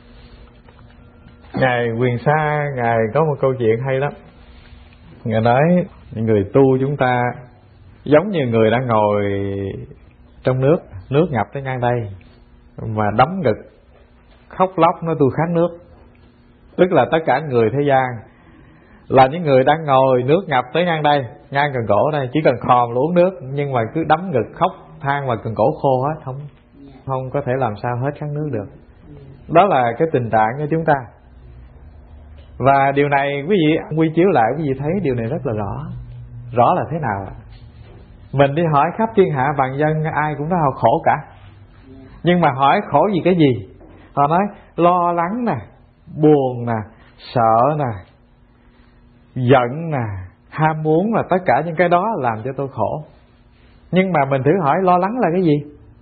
Ngài Quyền Sa, Ngài có một câu chuyện hay lắm. Ngài nói người tu chúng ta giống như người đang ngồi trong nước, nước ngập tới ngang đây, mà đấm ngực khóc lóc nói tôi khát nước. Tức là tất cả người thế gian là những người đang ngồi nước ngập tới ngang đây, ngang cần cổ đây, chỉ cần khòm là uống nước, nhưng mà cứ đấm ngực khóc than mà cần cổ khô hết, không không có thể làm sao hết khát nước được. Đó là cái tình trạng của chúng ta. Và điều này quý vị quy chiếu lại, quý vị thấy điều này rất là rõ. Rõ là thế nào? Mình đi hỏi khắp thiên hạ vạn dân, ai cũng nói họ khổ cả. Nhưng mà hỏi khổ vì cái gì? Họ nói lo lắng nè, buồn nè, sợ nè, giận nè, ham muốn, là tất cả những cái đó làm cho tôi khổ. Nhưng mà mình thử hỏi lo lắng là cái gì?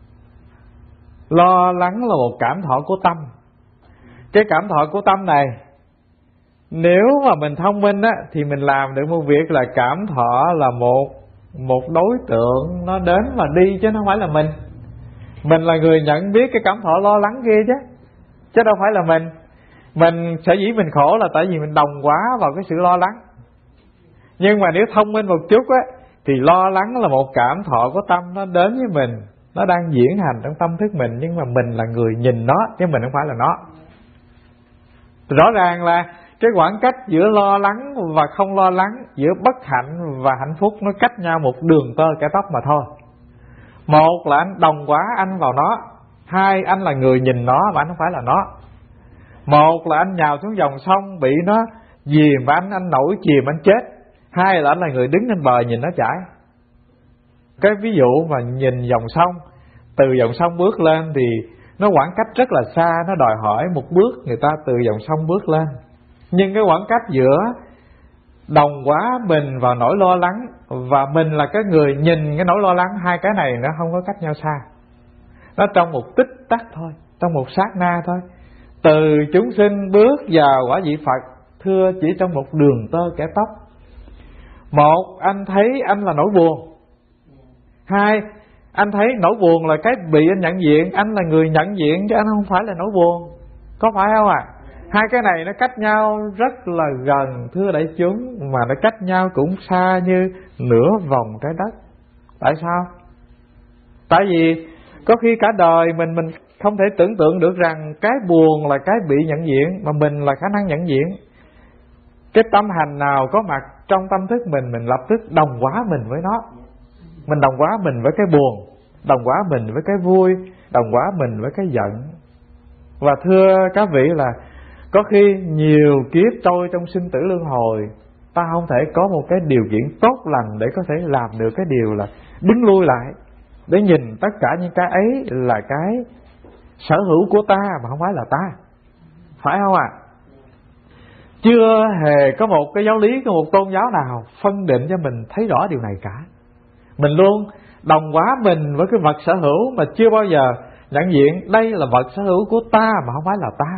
Lo lắng là một cảm thọ của tâm. Cái cảm thọ của tâm này, nếu mà mình thông minh á, thì mình làm được một việc là cảm thọ là một một đối tượng nó đến và đi, chứ không phải là mình. Mình là người nhận biết cái cảm thọ lo lắng kia chứ, chứ đâu phải là mình. Mình sở dĩ mình khổ là tại vì mình đồng quá vào cái sự lo lắng. Nhưng mà nếu thông minh một chút á, thì lo lắng là một cảm thọ của tâm, nó đến với mình, nó đang diễn hành trong tâm thức mình, nhưng mà mình là người nhìn nó, chứ mình không phải là nó. Rõ ràng là cái khoảng cách giữa lo lắng và không lo lắng, giữa bất hạnh và hạnh phúc, nó cách nhau một đường tơ kẻ tóc mà thôi. Một là anh đồng quá anh vào nó, hai anh là người nhìn nó mà anh không phải là nó. Một là anh nhào xuống dòng sông bị nó dìm anh, anh nổi chìm anh chết. Hai là anh là người đứng trên bờ nhìn nó chảy. Cái ví dụ mà nhìn dòng sông, từ dòng sông bước lên thì nó khoảng cách rất là xa, nó đòi hỏi một bước người ta từ dòng sông bước lên. Nhưng cái khoảng cách giữa đồng hóa mình vào nỗi lo lắng, và mình là cái người nhìn cái nỗi lo lắng. Hai cái này nó không có cách nhau xa, nó trong một tích tắc thôi, trong một sát na thôi. Từ chúng sinh bước vào quả vị Phật, thưa chỉ trong một đường tơ kẻ tóc. Một, anh thấy anh là nỗi buồn. Hai, anh thấy nỗi buồn là cái bị anh nhận diện. Anh là người nhận diện chứ anh không phải là nỗi buồn. Có phải không ạ? À? Hai cái này nó cách nhau rất là gần, thưa đại chúng, mà nó cách nhau cũng xa như nửa vòng trái đất. Tại sao? Tại vì có khi cả đời mình mình không thể tưởng tượng được rằng cái buồn là cái bị nhận diện, mà mình là khả năng nhận diện. Cái tâm hành nào có mặt trong tâm thức mình, mình lập tức đồng hóa mình với nó. Mình đồng hóa mình với cái buồn, đồng hóa mình với cái vui, đồng hóa mình với cái giận. Và thưa các vị là có khi nhiều kiếp trôi trong sinh tử luân hồi, ta không thể có một cái điều kiện tốt lành để có thể làm được cái điều là đứng lui lại, để nhìn tất cả những cái ấy là cái sở hữu của ta mà không phải là ta. Phải không ạ? À? Chưa hề có một cái giáo lý, có một tôn giáo nào phân định cho mình thấy rõ điều này cả. Mình luôn đồng hóa mình với cái vật sở hữu, mà chưa bao giờ nhận diện đây là vật sở hữu của ta mà không phải là ta.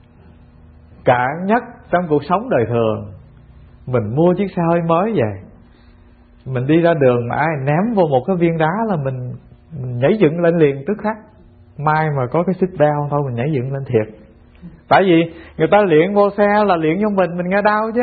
Cả nhất trong cuộc sống đời thường, mình mua chiếc xe hơi mới về, mình đi ra đường mà ai ném vô một cái viên đá là mình, mình nhảy dựng lên liền tức khắc. Mai mà có cái seat belt thôi mình nhảy dựng lên thiệt. Tại vì người ta luyện vô xe là luyện cho mình, mình nghe đau chứ.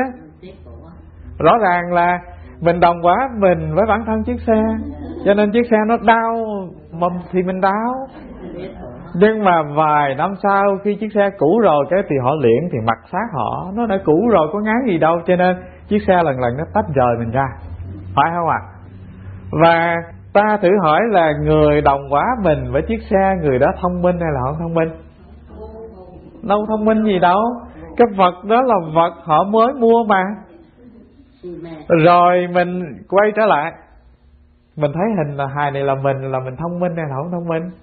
Rõ ràng là mình đồng hóa mình với bản thân chiếc xe, cho nên chiếc xe nó đau mà thì mình đau. Nhưng mà vài năm sau khi chiếc xe cũ rồi, cái thì họ luyện thì mặc xác họ, nó đã cũ rồi có ngán gì đâu, cho nên chiếc xe lần lần nó tách rời mình ra. Phải không ạ? À? Và ta thử hỏi là người đồng hóa mình với chiếc xe, người đó thông minh hay là không thông minh? Đâu thông minh gì đâu. Cái vật đó là vật họ mới mua mà. Rồi mình quay trở lại, mình thấy hình là hài này là mình, là mình thông minh hay là không thông minh?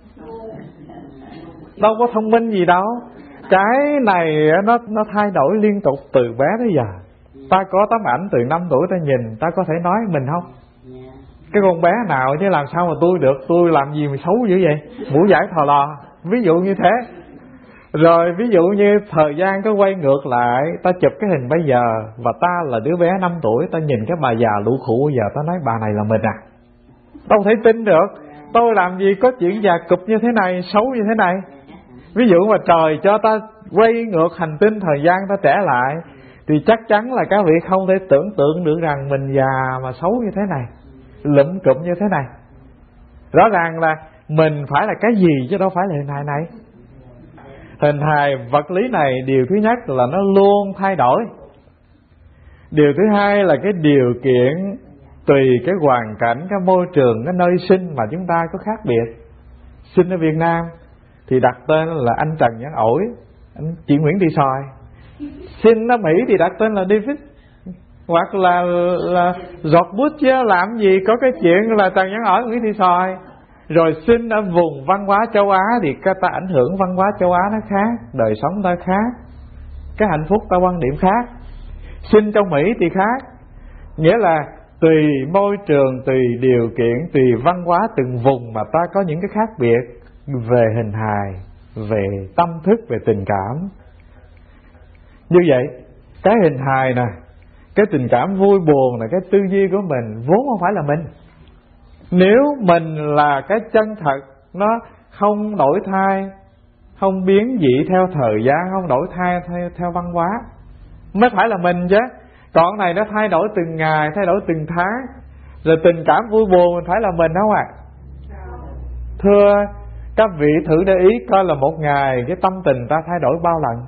Đâu có thông minh gì đâu. Cái này nó nó thay đổi liên tục từ bé tới giờ. Ta có tấm ảnh từ năm tuổi ta nhìn, ta có thể nói mình không? Cái con bé nào chứ làm sao mà tôi được, tôi làm gì mà xấu dữ vậy? Mũi giải thò lò, ví dụ như thế. Rồi ví dụ như thời gian có quay ngược lại, ta chụp cái hình bây giờ, và ta là đứa bé năm tuổi, ta nhìn cái bà già lũ khủ bây giờ, ta nói bà này là mình à? Đâu thể tin được. Tôi làm gì có chuyện già cụp như thế này, xấu như thế này. Ví dụ mà trời cho ta quay ngược hành tinh thời gian, ta trẻ lại, thì chắc chắn là các vị không thể tưởng tượng được rằng mình già mà xấu như thế này, lụm cụm như thế này. Rõ ràng là mình phải là cái gì chứ đâu phải là hình hài này. Hình hài vật lý này, điều thứ nhất là nó luôn thay đổi. Điều thứ hai là cái điều kiện tùy cái hoàn cảnh, cái môi trường, cái nơi sinh mà chúng ta có khác biệt. Sinh ở Việt Nam thì đặt tên là anh Trần Văn Ổi, anh chị Nguyễn Thị Sòi. Sinh ở Mỹ thì đặt tên là David, hoặc là là George Bush, chứ làm gì có cái chuyện là Trần Văn Ổi, Nguyễn Thị Sòi. Rồi sinh ở vùng văn hóa châu Á thì ta ảnh hưởng văn hóa châu Á nó khác, đời sống ta khác, cái hạnh phúc ta quan điểm khác. Sinh trong Mỹ thì khác, nghĩa là tùy môi trường, tùy điều kiện, tùy văn hóa từng vùng mà ta có những cái khác biệt về hình hài, về tâm thức, về tình cảm. Như vậy cái hình hài nè, cái tình cảm vui buồn là cái tư duy của mình, vốn không phải là mình. Nếu mình là cái chân thật, nó không đổi thay, không biến dị theo thời gian, không đổi thay theo, theo văn hóa, mới phải là mình chứ. Còn này nó thay đổi từng ngày, thay đổi từng tháng. Rồi tình cảm vui buồn mình phải là mình không ạ? À? Thưa các vị thử để ý coi là một ngày cái tâm tình ta thay đổi bao lần.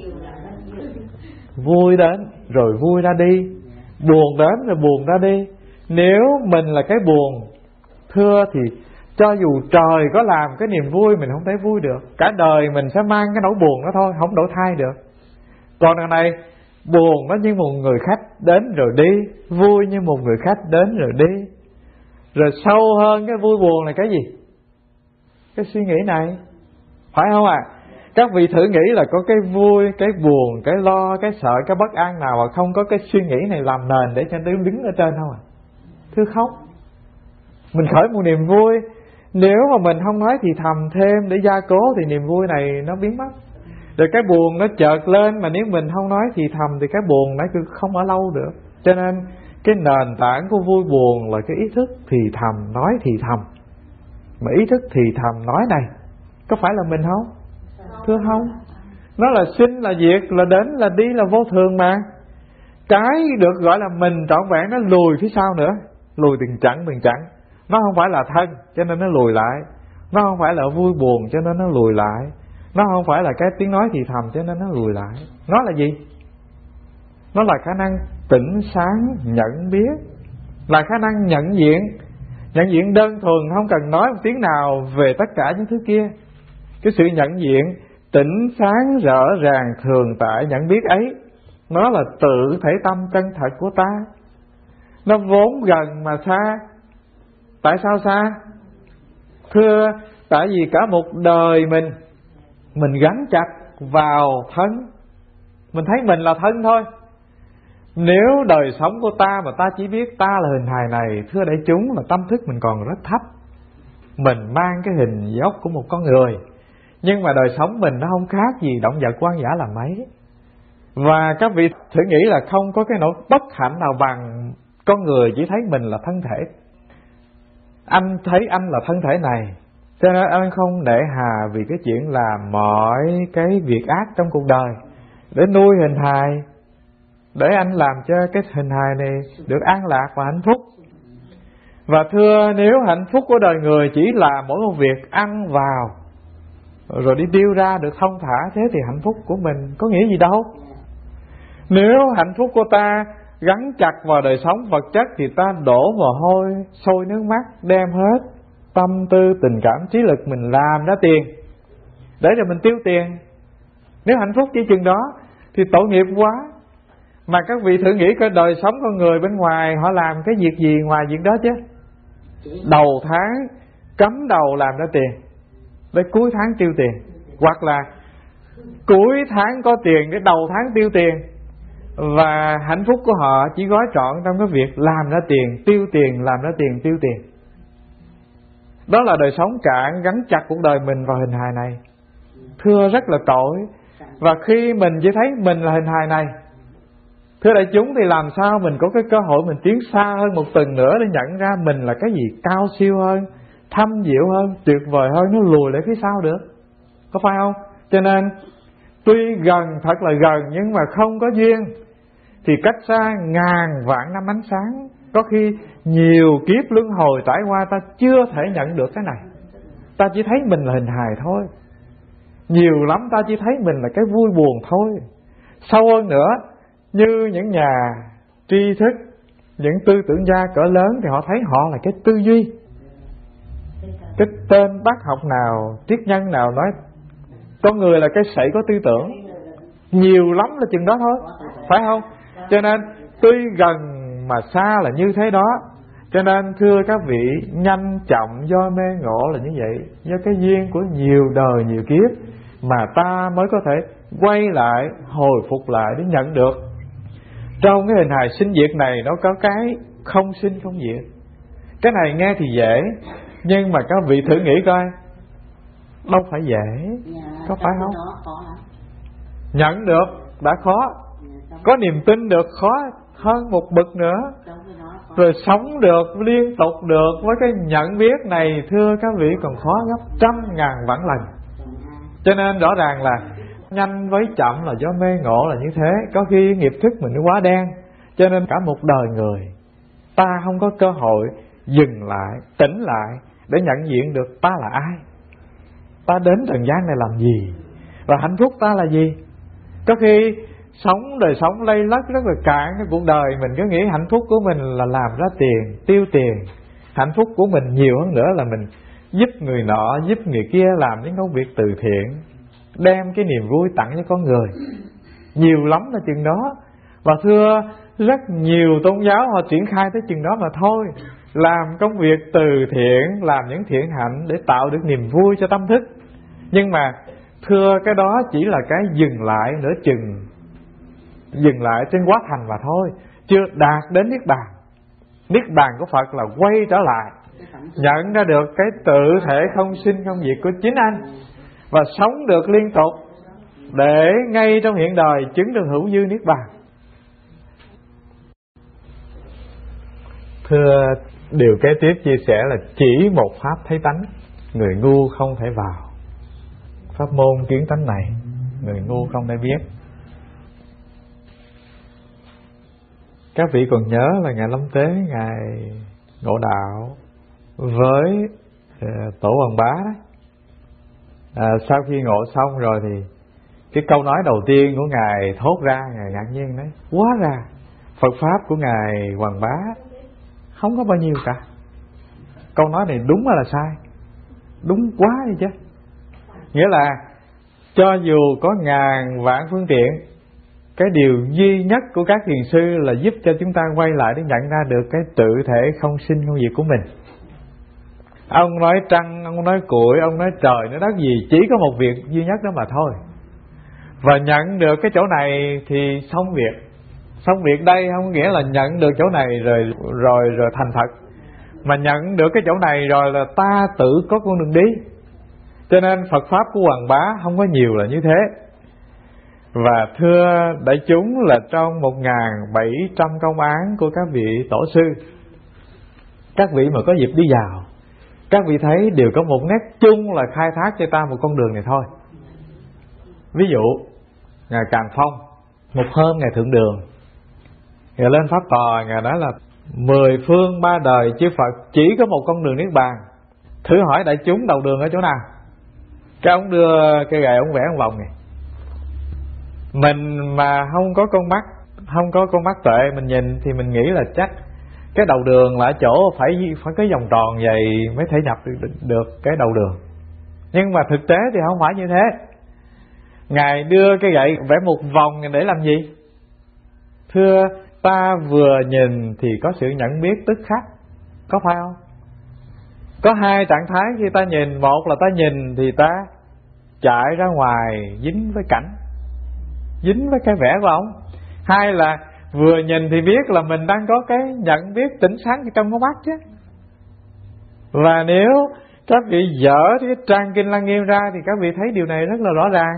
Vui đến rồi vui ra đi, buồn đến rồi buồn ra đi. Nếu mình là cái buồn, thưa thì cho dù trời có làm cái niềm vui mình không thấy vui được, cả đời mình sẽ mang cái nỗi buồn đó thôi, không đổi thay được. Còn đằng này buồn nó như một người khách đến rồi đi, vui như một người khách đến rồi đi. Rồi sâu hơn cái vui buồn là cái gì? Cái suy nghĩ này, phải không ạ? À? Các vị thử nghĩ là có cái vui, cái buồn, cái lo, cái sợ, cái bất an nào mà không có cái suy nghĩ này làm nền để cho nó đứng ở trên không à? Thưa không. Mình khởi một niềm vui, nếu mà mình không nói thì thầm thêm để gia cố thì niềm vui này nó biến mất. Rồi cái buồn nó chợt lên, mà nếu mình không nói thì thầm thì cái buồn nó cứ không ở lâu được. Cho nên cái nền tảng của vui buồn là cái ý thức thì thầm, nói thì thầm. Mà ý thức thì thầm nói này có phải là mình không? Thưa không. Nó là sinh, là diệt, là đến, là đi, là vô thường mà. Cái được gọi là mình trọn vẹn nó lùi phía sau nữa, lùi từng chặng từng chặng. Nó không phải là thân cho nên nó lùi lại, nó không phải là vui buồn cho nên nó lùi lại, nó không phải là cái tiếng nói thì thầm cho nên nó lùi lại. Nó là gì? Nó là khả năng tỉnh sáng nhận biết, là khả năng nhận diện. Nhận diện đơn thuần, không cần nói một tiếng nào về tất cả những thứ kia. Cái sự nhận diện tỉnh sáng rõ ràng thường tại nhận biết ấy, nó là tự thể tâm chân thật của ta. Nó vốn gần mà xa. Tại sao xa? Thưa, tại vì cả một đời mình Mình gắn chặt vào thân. Mình thấy mình là thân thôi. Nếu đời sống của ta mà ta chỉ biết ta là hình hài này, thưa đại chúng, là tâm thức mình còn rất thấp. Mình mang cái hình dốc của một con người, nhưng mà đời sống mình nó không khác gì động vật hoang dã là mấy. Và các vị thử nghĩ là không có cái nỗi bất hạnh nào bằng con người chỉ thấy mình là thân thể. Anh thấy anh là thân thể này, cho nên anh không nể hà vì cái chuyện làm mọi cái việc ác trong cuộc đời để nuôi hình hài, để anh làm cho cái hình hài này được an lạc và hạnh phúc. Và thưa, nếu hạnh phúc của đời người chỉ là mỗi một việc ăn vào rồi đi tiêu ra được thông thả, thế thì hạnh phúc của mình có nghĩa gì đâu. Nếu hạnh phúc của ta gắn chặt vào đời sống vật chất thì ta đổ mồ hôi, sôi nước mắt, đem hết tâm tư, tình cảm, trí lực mình làm ra tiền để rồi mình tiêu tiền. Nếu hạnh phúc chỉ chừng đó thì tội nghiệp quá. Mà các vị thử nghĩ coi đời sống con người bên ngoài họ làm cái việc gì ngoài việc đó chứ. Đầu tháng cấm đầu làm ra tiền để cuối tháng tiêu tiền, hoặc là cuối tháng có tiền để đầu tháng tiêu tiền. Và hạnh phúc của họ chỉ gói trọn trong cái việc làm ra tiền, tiêu tiền, làm ra tiền, tiêu tiền. Đó là đời sống cạn gắn chặt cuộc đời mình vào hình hài này. Thưa, rất là tội. Và khi mình chỉ thấy mình là hình hài này, thưa đại chúng, thì làm sao mình có cái cơ hội mình tiến xa hơn một tầng nữa để nhận ra mình là cái gì cao siêu hơn, thâm diệu hơn, tuyệt vời hơn, nó lùi lại phía sau được. Có phải không? Cho nên tuy gần, thật là gần, nhưng mà không có duyên thì cách xa ngàn vạn năm ánh sáng. Có khi nhiều kiếp luân hồi trải qua ta chưa thể nhận được cái này. Ta chỉ thấy mình là hình hài thôi. Nhiều lắm ta chỉ thấy mình là cái vui buồn thôi. Sâu hơn nữa, như những nhà tri thức, những tư tưởng gia cỡ lớn thì họ thấy họ là cái tư duy. Cái tên bác học nào, triết nhân nào nói con người là cái sậy có tư tưởng. Nhiều lắm là chừng đó thôi, phải không? Cho nên tuy gần mà xa là như thế đó. Cho nên thưa các vị, nhanh chậm do mê ngộ là như vậy. Do cái duyên của nhiều đời nhiều kiếp mà ta mới có thể quay lại, hồi phục lại để nhận được. Trong cái hình hài sinh diệt này nó có cái không sinh không diệt. Cái này nghe thì dễ, nhưng mà các vị thử nghĩ coi, đâu phải dễ, có phải không? Nhận được đã khó, có niềm tin được khó hơn một bậc nữa. Rồi sống được, liên tục được với cái nhận biết này, thưa các vị, còn khó gấp trăm ngàn vạn lần. Cho nên rõ ràng là nhanh với chậm là do mê ngộ là như thế. Có khi nghiệp thức mình nó quá đen, cho nên cả một đời người ta không có cơ hội dừng lại, tỉnh lại để nhận diện được ta là ai, ta đến trần gian này làm gì, và hạnh phúc ta là gì. Có khi sống đời sống lây lất rất là cạn cái cuộc đời, mình cứ nghĩ hạnh phúc của mình là làm ra tiền, tiêu tiền. Hạnh phúc của mình nhiều hơn nữa là mình giúp người nọ, giúp người kia, làm những công việc từ thiện, đem cái niềm vui tặng cho con người. Nhiều lắm là chừng đó. Và thưa, rất nhiều tôn giáo họ triển khai tới chừng đó mà thôi. Làm công việc từ thiện, làm những thiện hạnh để tạo được niềm vui cho tâm thức. Nhưng mà Thưa, cái đó chỉ là cái dừng lại nửa chừng, dừng lại trên quá thành mà thôi, chưa đạt đến Niết Bàn. Niết Bàn của Phật là quay trở lại, nhận ra được cái tự thể không sinh không diệt của chính anh, và sống được liên tục, để ngay trong hiện đời chứng được hữu dư Niết Bàn. Thưa, điều kế tiếp chia sẻ là chỉ một pháp thấy tánh, người ngu không thể vào. Pháp môn kiến tánh này, người ngu không thể biết. Các vị còn nhớ là Ngài Lâm Tế, Ngài ngộ đạo với uh, Tổ Hoàng Bá đó. À, sau khi ngộ xong rồi thì cái câu nói đầu tiên của Ngài thốt ra, Ngài ngạc nhiên nói: hóa ra Phật Pháp của Ngài Hoàng Bá không có bao nhiêu cả. Câu nói này đúng hay là sai? Đúng quá đi chứ. Nghĩa là cho dù có ngàn vạn phương tiện, cái điều duy nhất của các thiền sư là giúp cho chúng ta quay lại để nhận ra được cái tự thể không sinh không diệt của mình. Ông nói trăng, ông nói củi, ông nói trời, nói đất gì, chỉ có một việc duy nhất đó mà thôi. Và nhận được cái chỗ này thì xong việc. Xong việc đây không nghĩa là nhận được chỗ này rồi rồi rồi thành thật, mà nhận được cái chỗ này rồi là ta tự có con đường đi. Cho nên Phật Pháp của Hoàng Bá không có nhiều là như thế. Và thưa đại chúng là trong một nghìn bảy trăm công án của các vị tổ sư, các vị mà có dịp đi vào, các vị thấy đều có một nét chung là khai thác cho ta một con đường này thôi. Ví dụ Ngài Càn Phong, một hôm Ngài Thượng Đường, Ngài lên Pháp Tòa, Ngài nói là mười phương ba đời chư Phật chỉ có một con đường Niết Bàn. Thử hỏi đại chúng đầu đường ở chỗ nào? Cái ông đưa cây gậy, ông vẽ một vòng này. Mình mà không có con mắt, không có con mắt tuệ, mình nhìn thì mình nghĩ là chắc cái đầu đường là ở chỗ phải phải cái vòng tròn vậy mới thể nhập được, được cái đầu đường. Nhưng mà thực tế thì không phải như thế. Ngài đưa cái gậy vẽ một vòng để làm gì? Thưa, ta vừa nhìn thì có sự nhận biết tức khắc, có phải không? Có hai trạng thái khi ta nhìn. Một là ta nhìn thì ta chạy ra ngoài dính với cảnh, dính với cái vẽ của ông. Hai là vừa nhìn thì biết là mình đang có cái nhận biết tỉnh sáng trong con mắt chứ. Và nếu các vị dở cái trang Kinh Lăng Nghiêm ra thì các vị thấy điều này rất là rõ ràng.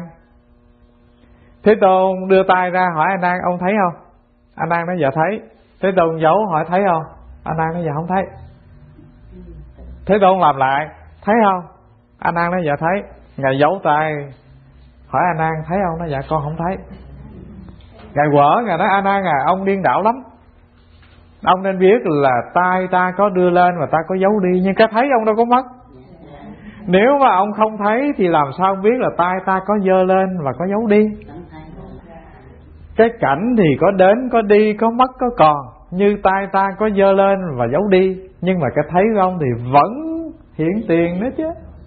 Thế Tôn đưa tay ra hỏi A Nan, ông thấy không? A Nan nói dạ thấy. Thế Tôn giấu hỏi thấy không? A Nan nói dạ không thấy. Thế Tôn làm lại, thấy không? A Nan nói dạ thấy. Ngài giấu tay hỏi A Nan thấy không? Nói dạ con không thấy. Ngài quở, Ngài nói A Nan à, ông điên đảo lắm. Ông nên biết là tay ta có đưa lên và ta có giấu đi, nhưng cái thấy ông đâu có mất. Nếu mà ông không thấy thì làm sao ông biết là tay ta có dơ lên và có giấu đi? Cái cảnh thì có đến, có đi, có mất, có còn, như tay ta có dơ lên và giấu đi. Nhưng mà cái thấy của ông thì vẫn hiển tiền nữa chứ.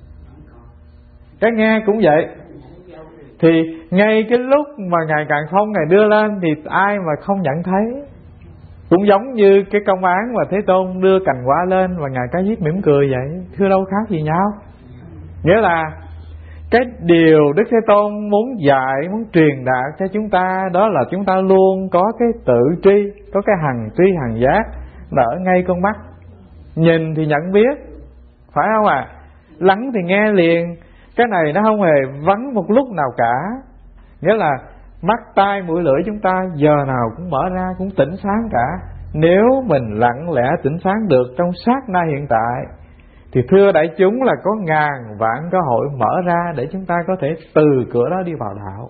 Cái nghe cũng vậy. Thì ngay cái lúc mà Ngài Càn Phong Ngài đưa lên thì ai mà không nhận thấy. Cũng giống như cái công án mà Thế Tôn đưa cành quả lên và Ngài Cá Diếp mỉm cười vậy. Thưa đâu khác gì nhau. Nghĩa là cái điều Đức Thế Tôn muốn dạy, muốn truyền đạt cho chúng ta, đó là chúng ta luôn có cái tự tri, có cái hằng tri hằng giác ở ngay con mắt. Nhìn thì nhận biết, phải không ạ? À? Lắng thì nghe liền. Cái này nó không hề vắng một lúc nào cả. Nghĩa là mắt, tai, mũi, lưỡi chúng ta giờ nào cũng mở ra, cũng tỉnh sáng cả. Nếu mình lặng lẽ tỉnh sáng được trong sát na hiện tại thì thưa đại chúng là có ngàn vạn cơ hội mở ra để chúng ta có thể từ cửa đó đi vào đạo.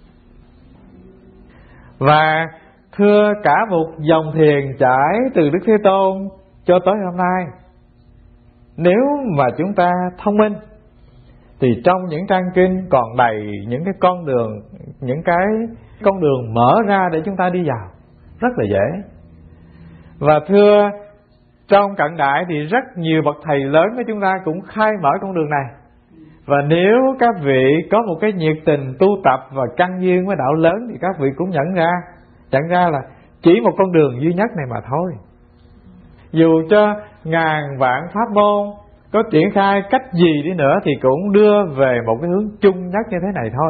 Và thưa cả một dòng thiền trải từ Đức Thế Tôn cho tới hôm nay, nếu mà chúng ta thông minh thì trong những trang kinh còn đầy những cái con đường, những cái con đường mở ra để chúng ta đi vào rất là dễ. Và thưa trong cận đại thì rất nhiều bậc thầy lớn của chúng ta cũng khai mở con đường này. Và nếu các vị có một cái nhiệt tình tu tập và căn duyên với đạo lớn thì các vị cũng nhận ra, nhận ra là chỉ một con đường duy nhất này mà thôi. Dù cho ngàn vạn pháp môn có triển khai cách gì đi nữa thì cũng đưa về một cái hướng chung nhất như thế này thôi.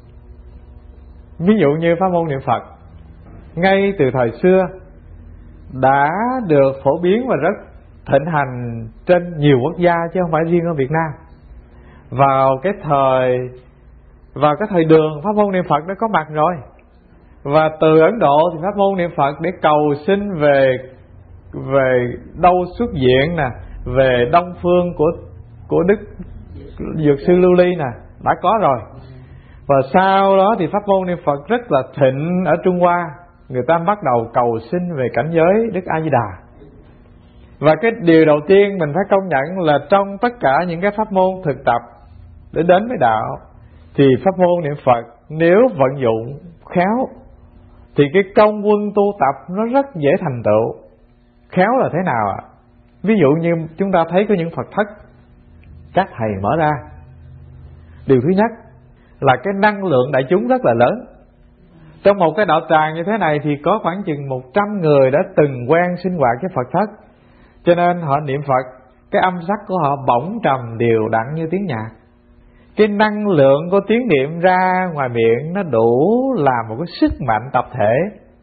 Ví dụ như pháp môn niệm Phật ngay từ thời xưa đã được phổ biến và rất thịnh hành trên nhiều quốc gia chứ không phải riêng ở Việt Nam. Vào cái thời vào cái thời Đường, pháp môn niệm Phật đã có mặt rồi. Và từ Ấn Độ thì pháp môn niệm Phật để cầu xin về về đâu xuất diện nè, về Đông phương của của Đức Dược sư Lưu Ly nè, đã có rồi. Và sau đó thì pháp môn niệm Phật rất là thịnh ở Trung Hoa. Người ta bắt đầu cầu xin về cảnh giới Đức A Di Đà. Và cái điều đầu tiên mình phải công nhận là trong tất cả những cái pháp môn thực tập để đến với đạo, thì pháp môn niệm Phật nếu vận dụng khéo thì cái công quân tu tập nó rất dễ thành tựu. Khéo là thế nào ạ? Ví dụ như chúng ta thấy có những Phật thất các thầy mở ra, điều thứ nhất là cái năng lượng đại chúng rất là lớn. Trong một cái đạo tràng như thế này thì có khoảng chừng một trăm người đã từng quen sinh hoạt cái Phật thất, cho nên họ niệm Phật, cái âm sắc của họ bỗng trầm đều đặn như tiếng nhạc. Cái năng lượng của tiếng niệm ra ngoài miệng nó đủ làm một cái sức mạnh tập thể.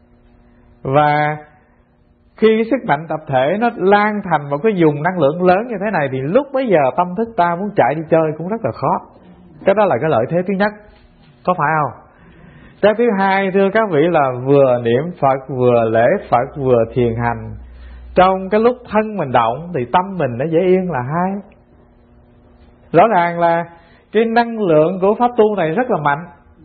Và khi cái sức mạnh tập thể nó lan thành một cái vùng năng lượng lớn như thế này thì lúc bấy giờ tâm thức ta muốn chạy đi chơi cũng rất là khó. Cái đó là cái lợi thế thứ nhất, có phải không? Cái thứ hai, thưa các vị, là vừa niệm Phật, vừa lễ Phật, vừa thiền hành. Trong cái lúc thân mình động thì tâm mình nó dễ yên là hai. Rõ ràng là cái năng lượng của pháp tu này rất là mạnh.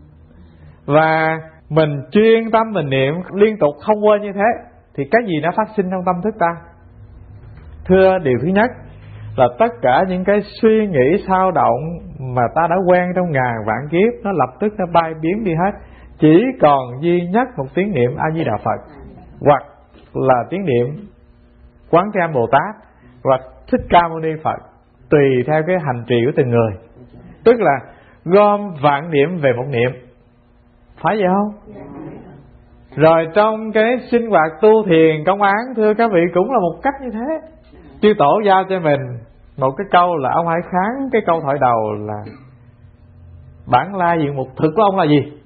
Và mình chuyên tâm mình niệm liên tục không quên như thế thì cái gì nó phát sinh trong tâm thức ta? Thưa, điều thứ nhất là tất cả những cái suy nghĩ xao động mà ta đã quen trong ngàn vạn kiếp, nó lập tức nó bay biến đi hết. Chỉ còn duy nhất một tiếng niệm A Di Đà Phật, hoặc là tiếng niệm Quán Thế Âm Bồ Tát, hoặc Thích Ca Mâu Ni Phật, tùy theo cái hành trì của từng người. Tức là gom vạn niệm về một niệm, phải vậy không? Rồi trong cái sinh hoạt tu thiền công án, thưa các vị, cũng là một cách như thế. Chư Tổ giao cho mình một cái câu là ông hãy kháng cái câu thoại đầu là bản lai diện mục thực của ông là gì?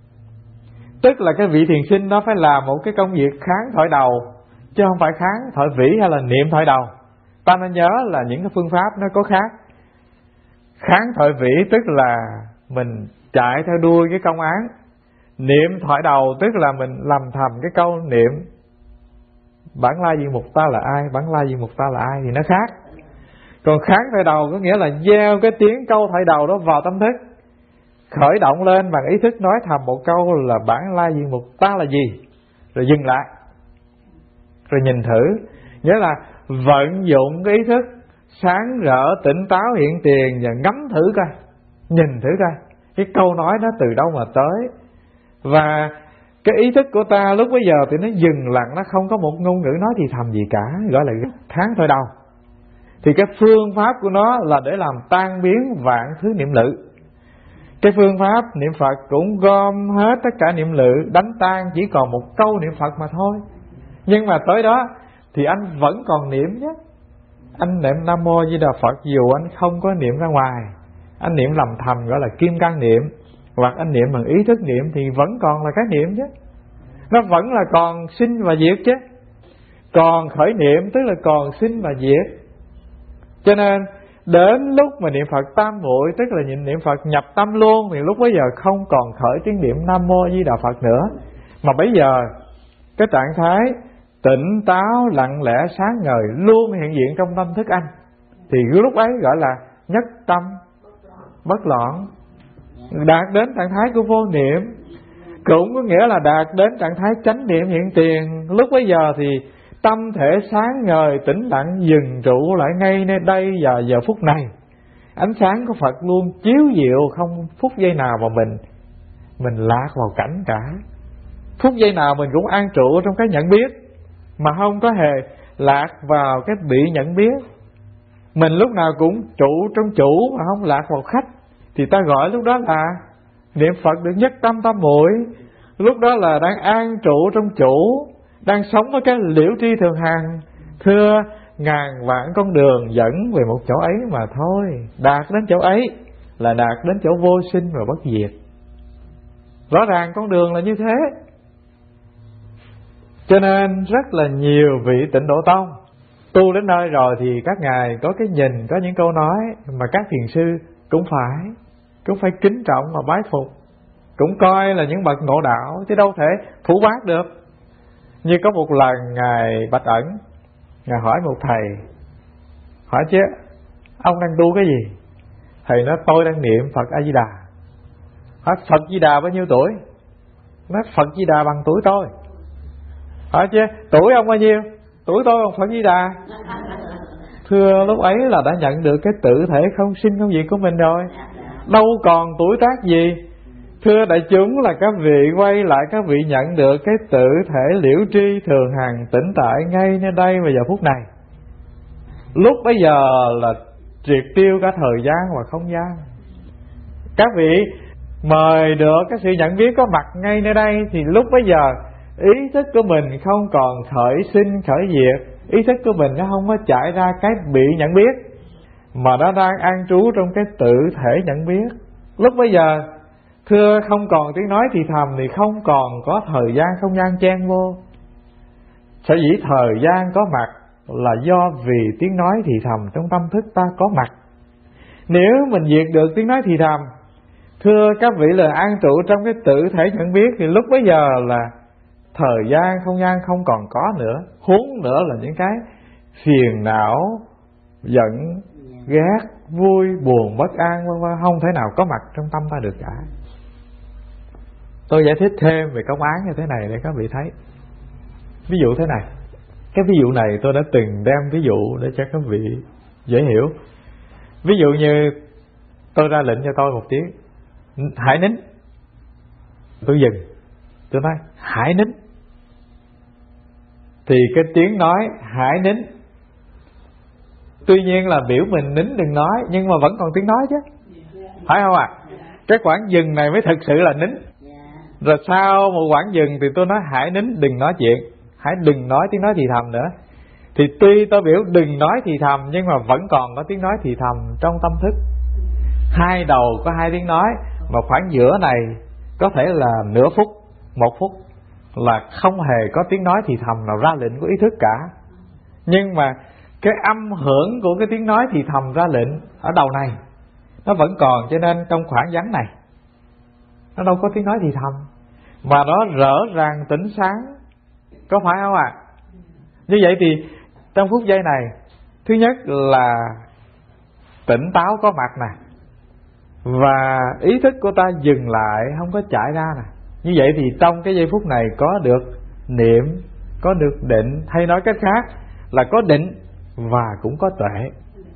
Tức là cái vị thiền sinh đó phải làm một cái công việc kháng thoại đầu, chứ không phải kháng thoại vĩ hay là niệm thoại đầu. Ta nên nhớ là những cái phương pháp nó có khác. Kháng thoại vĩ tức là mình chạy theo đuôi cái công án. Niệm thoại đầu tức là mình lầm thầm cái câu niệm bản lai diện mục ta là ai, bản lai diện mục ta là ai thì nó khác. Còn kháng thoại đầu có nghĩa là gieo cái tiếng câu thoại đầu đó vào tâm thức, khởi động lên bằng ý thức nói thầm một câu là bản lai diện mục ta là gì, rồi dừng lại, rồi nhìn thử. Nghĩa là vận dụng cái ý thức sáng rỡ tỉnh táo hiện tiền và ngắm thử coi, nhìn thử coi cái câu nói đó từ đâu mà tới. Và cái ý thức của ta lúc bấy giờ thì nó dừng lặng, nó không có một ngôn ngữ nói thì thầm gì cả, gọi là kháng thoại đầu. Thì cái phương pháp của nó là để làm tan biến vạn thứ niệm lự. Cái phương pháp niệm Phật cũng gom hết tất cả niệm lự, đánh tan chỉ còn một câu niệm Phật mà thôi. Nhưng mà tới đó thì anh vẫn còn niệm chứ. Anh niệm Nam Mô Di Đà Phật dù anh không có niệm ra ngoài, anh niệm lầm thầm gọi là kim cang niệm, hoặc anh niệm bằng ý thức niệm thì vẫn còn là cái niệm chứ. Nó vẫn là còn sinh và diệt chứ. Còn khởi niệm tức là còn sinh và diệt. Cho nên đến lúc mà niệm Phật tam muội, tức là niệm Phật nhập tâm luôn, thì lúc bấy giờ không còn khởi tiếng niệm Nam Mô Di Đà Phật nữa, mà bây giờ cái trạng thái tỉnh táo lặng lẽ sáng ngời luôn hiện diện trong tâm thức anh, thì lúc ấy gọi là nhất tâm bất loạn, đạt đến trạng thái của vô niệm. Cũng có nghĩa là đạt đến trạng thái chánh niệm hiện tiền. Lúc bấy giờ thì tâm thể sáng ngời tĩnh lặng dừng trụ lại ngay nơi đây và giờ phút này. Ánh sáng của Phật luôn chiếu diệu, không phút giây nào mà mình mình lạc vào cảnh cả. Phút giây nào mình cũng an trụ trong cái nhận biết, mà không có hề lạc vào cái bị nhận biết. Mình lúc nào cũng trụ trong chủ mà không lạc vào khách, thì ta gọi lúc đó là niệm Phật được nhất tâm tam muội. Lúc đó là đang an trụ trong chủ, đang sống với cái liễu tri thường hằng. Thưa, ngàn vạn con đường dẫn về một chỗ ấy mà thôi. Đạt đến chỗ ấy là đạt đến chỗ vô sinh và bất diệt. Rõ ràng con đường là như thế. Cho nên rất là nhiều vị Tịnh Độ Tông tu đến nơi rồi thì các ngài có cái nhìn, có những câu nói mà các thiền sư cũng phải cũng phải kính trọng và bái phục, cũng coi là những bậc ngộ đạo, chứ đâu thể phủ bác được. Như có một lần ngài Bạch Ẩn, ngài hỏi một thầy, hỏi chứ ông đang tu cái gì? Thầy nói tôi đang niệm Phật A Di Đà. Hỏi Phật Di Đà bao nhiêu tuổi? Nói Phật Di Đà bằng tuổi tôi. Hỏi chứ tuổi ông bao nhiêu? Tuổi tôi bằng Phật Di Đà. Thưa lúc ấy là đã nhận được cái tự thể không sinh không diệt của mình rồi, đâu còn tuổi tác gì. Thưa đại chúng là các vị quay lại, các vị nhận được cái tự thể liễu tri thường hằng tĩnh tại ngay nơi đây và giờ phút này. Lúc bây giờ là triệt tiêu cả thời gian và không gian. Các vị mời được cái sự nhận biết có mặt ngay nơi đây, thì lúc bây giờ ý thức của mình không còn khởi sinh khởi diệt, ý thức của mình nó không có chạy ra cái bị nhận biết, mà nó đang an trú trong cái tự thể nhận biết. Lúc bây giờ thưa không còn tiếng nói thì thầm, thì không còn có thời gian không gian chen vô. Sở dĩ thời gian có mặt là do vì tiếng nói thì thầm trong tâm thức ta có mặt. Nếu mình diệt được tiếng nói thì thầm, thưa các vị là an trụ trong cái tự thể nhận biết, thì lúc bấy giờ là thời gian không gian không còn có nữa. Huống nữa là những cái phiền não, giận, ghét, vui, buồn, bất an vân vân không thể nào có mặt trong tâm ta được cả. Tôi giải thích thêm về công án như thế này để các vị thấy. Ví dụ thế này, cái ví dụ này tôi đã từng đem ví dụ để cho các vị dễ hiểu. Ví dụ như tôi ra lệnh cho tôi một tiếng hãy nín, tôi dừng, tôi nói hãy nín, thì cái tiếng nói hãy nín tuy nhiên là biểu mình nín đừng nói, nhưng mà vẫn còn tiếng nói chứ, phải không ạ? À? Cái khoảng dừng này mới thực sự là nín. Rồi sau một khoảng dừng thì tôi nói hãy nín đừng nói chuyện, hãy đừng nói tiếng nói thì thầm nữa. Thì tuy tôi biểu đừng nói thì thầm, nhưng mà vẫn còn có tiếng nói thì thầm trong tâm thức. Hai đầu có hai tiếng nói, mà khoảng giữa này có thể là nửa phút, một phút là không hề có tiếng nói thì thầm nào ra lệnh của ý thức cả. Nhưng mà cái âm hưởng của cái tiếng nói thì thầm ra lệnh ở đầu này nó vẫn còn, cho nên trong khoảng vắng này nó đâu có tiếng nói thì thầm, mà nó rõ ràng tỉnh sáng, có phải không ạ? À? Như vậy thì trong phút giây này, thứ nhất là tỉnh táo có mặt nè, và ý thức của ta dừng lại không có chạy ra nè. Như vậy thì trong cái giây phút này có được niệm, có được định, hay nói cách khác là có định và cũng có tuệ.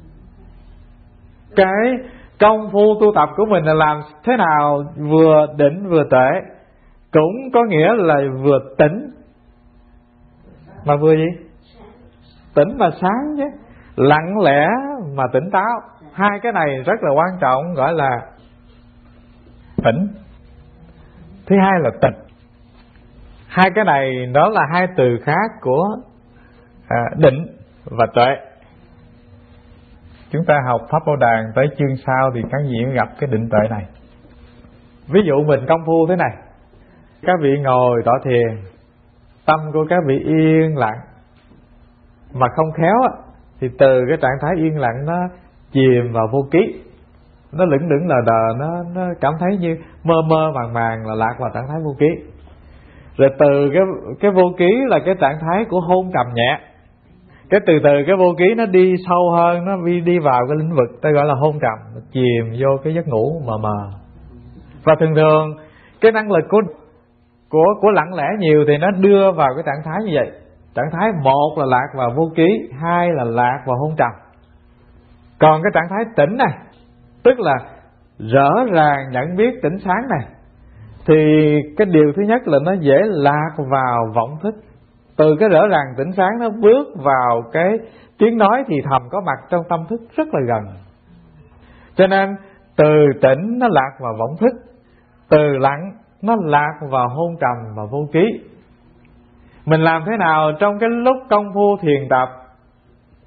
Cái công phu tu tập của mình là làm thế nào vừa định vừa tuệ, cũng có nghĩa là vừa tỉnh mà vừa gì? Tỉnh và sáng chứ. Lặng lẽ mà tỉnh táo. Hai cái này rất là quan trọng, gọi là tỉnh. Thứ hai là tịch. Hai cái này đó là hai từ khác của à, định và tuệ. Chúng ta học Pháp Bảo Đàn tới chương sau thì các vị mới gặp cái định tuệ này. Ví dụ mình công phu thế này, các vị ngồi tọa thiền, tâm của các vị yên lặng, mà không khéo thì từ cái trạng thái yên lặng nó chìm vào vô ký, nó lững lững lờ đờ, nó, nó cảm thấy như mơ mơ màng màng, là lạc vào trạng thái vô ký. Rồi từ cái cái vô ký là cái trạng thái của hôn trầm nhẹ, cái từ từ cái vô ký nó đi sâu hơn, nó đi đi vào cái lĩnh vực ta gọi là hôn trầm, nó chìm vô cái giấc ngủ mờ mờ. Và thường thường cái năng lực của của của lặng lẽ nhiều thì nó đưa vào cái trạng thái như vậy. Trạng thái một là lạc vào vô ký, hai là lạc vào hôn trầm. Còn cái trạng thái tỉnh này, tức là rõ ràng nhận biết tỉnh sáng này, thì cái điều thứ nhất là nó dễ lạc vào vọng thức. Từ cái rõ ràng tỉnh sáng nó bước vào cái tiếng nói thì thầm có mặt trong tâm thức rất là gần. Cho nên từ tỉnh nó lạc vào vọng thức, từ lặng nó lạc vào hôn trầm và vô ký. Mình làm thế nào trong cái lúc công phu thiền tập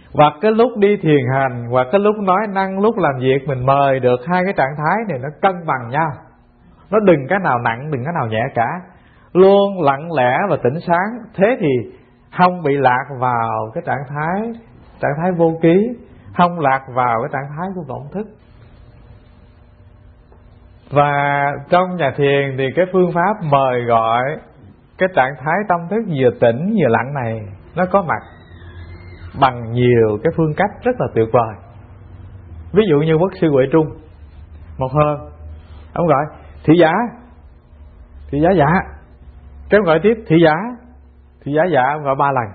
Hoặc cái lúc đi thiền hành, hoặc cái lúc nói năng, lúc làm việc, mình mời được hai cái trạng thái này nó cân bằng nhau. Nó đừng cái nào nặng, đừng cái nào nhẹ cả. Luôn lặng lẽ và tỉnh sáng. Thế thì không bị lạc vào cái trạng thái Trạng thái vô ký, không lạc vào cái trạng thái của vọng thức. Và trong nhà thiền thì cái phương pháp mời gọi cái trạng thái tâm thức vừa tỉnh vừa lặng này nó có mặt bằng nhiều cái phương cách rất là tuyệt vời. Ví dụ như Quốc sư Huệ Trung, một hôm ông gọi thị giả, thị giả dạ, cái ông gọi tiếp thị giả, thị giả dạ, ông gọi ba lần.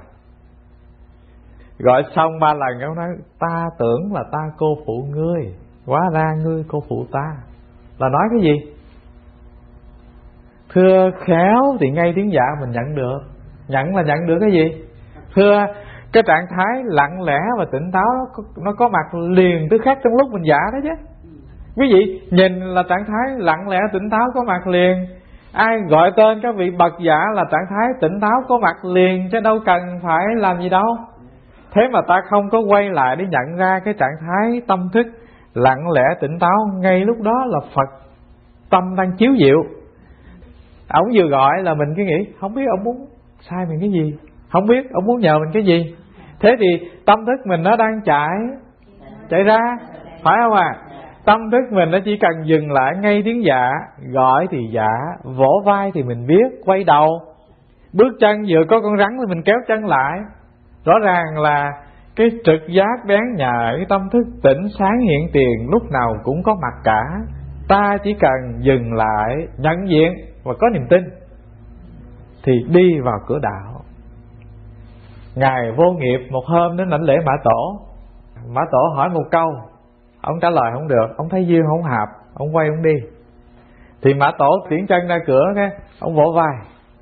Gọi xong ba lần ông nói ta tưởng là ta cô phụ ngươi, hóa ra ngươi cô phụ ta. Là nói cái gì? Thưa khéo thì ngay tiếng dạ mình nhận được. Nhận là nhận được cái gì? Thưa cái trạng thái lặng lẽ và tỉnh táo nó có, nó có mặt liền tức khắc trong lúc mình dạ đó chứ. Quý vị nhìn là trạng thái lặng lẽ tỉnh táo có mặt liền. Ai gọi tên các vị bậc dạ là trạng thái tỉnh táo có mặt liền, chứ đâu cần phải làm gì đâu. Thế mà ta không có quay lại để nhận ra cái trạng thái tâm thức lặng lẽ tỉnh táo ngay lúc đó là Phật tâm đang chiếu diệu. Ông vừa gọi là mình cứ nghĩ không biết ông muốn sai mình cái gì, không biết ông muốn nhờ mình cái gì. Thế thì tâm thức mình nó đang chạy chạy ra, phải không à? Tâm thức mình nó chỉ cần dừng lại ngay tiếng dạ, gọi thì dạ, vỗ vai thì mình biết, quay đầu, bước chân vừa có con rắn thì mình kéo chân lại. Rõ ràng là cái trực giác bén nhạy, cái tâm thức tỉnh sáng hiện tiền lúc nào cũng có mặt cả. Ta chỉ cần dừng lại, nhận diện và có niềm tin thì đi vào cửa đạo. Ngài Vô Nghiệp một hôm đến lãnh lễ Mã Tổ. Mã Tổ hỏi một câu, ông trả lời không được, ông thấy duyên không hợp, ông quay ông đi. Thì Mã Tổ tiến chân ra cửa, cái ông vỗ vai.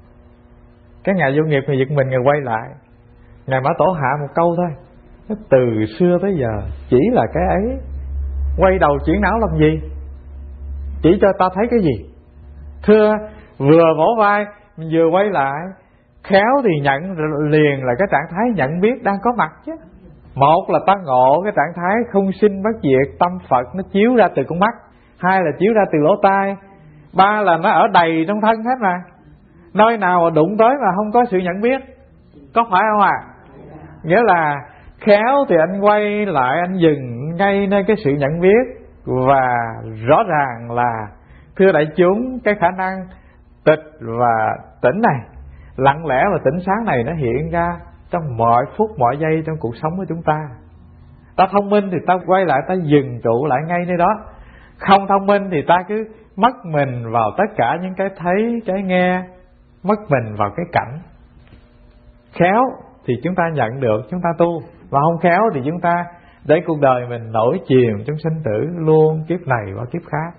Cái Ngài Vô Nghiệp thì giật mình, Ngài quay lại. Ngài Mã Tổ hạ một câu thôi, từ xưa tới giờ chỉ là cái ấy, quay đầu chuyển não làm gì? Chỉ cho ta thấy cái gì? Thưa, vừa vỗ vai vừa quay lại, khéo thì nhận liền là cái trạng thái nhận biết đang có mặt chứ. Một là ta ngộ cái trạng thái không sinh bất diệt, tâm Phật nó chiếu ra từ con mắt. Hai là chiếu ra từ lỗ tai. Ba là nó ở đầy trong thân hết mà. Nơi nào mà đụng tới mà không có sự nhận biết, có phải không à? Nghĩa là khéo thì anh quay lại, anh dừng ngay nơi cái sự nhận biết. Và rõ ràng là thưa đại chúng, cái khả năng tịch và tỉnh này, lặng lẽ và tỉnh sáng này nó hiện ra trong mọi phút mọi giây trong cuộc sống của chúng ta. Ta thông minh thì ta quay lại, ta dừng trụ lại ngay nơi đó. Không thông minh thì ta cứ mất mình vào tất cả những cái thấy, cái nghe, mất mình vào cái cảnh. Khéo thì chúng ta nhận được, chúng ta tu. Và không khéo thì chúng ta để cuộc đời mình nổi chìm trong sinh tử luôn kiếp này và kiếp khác.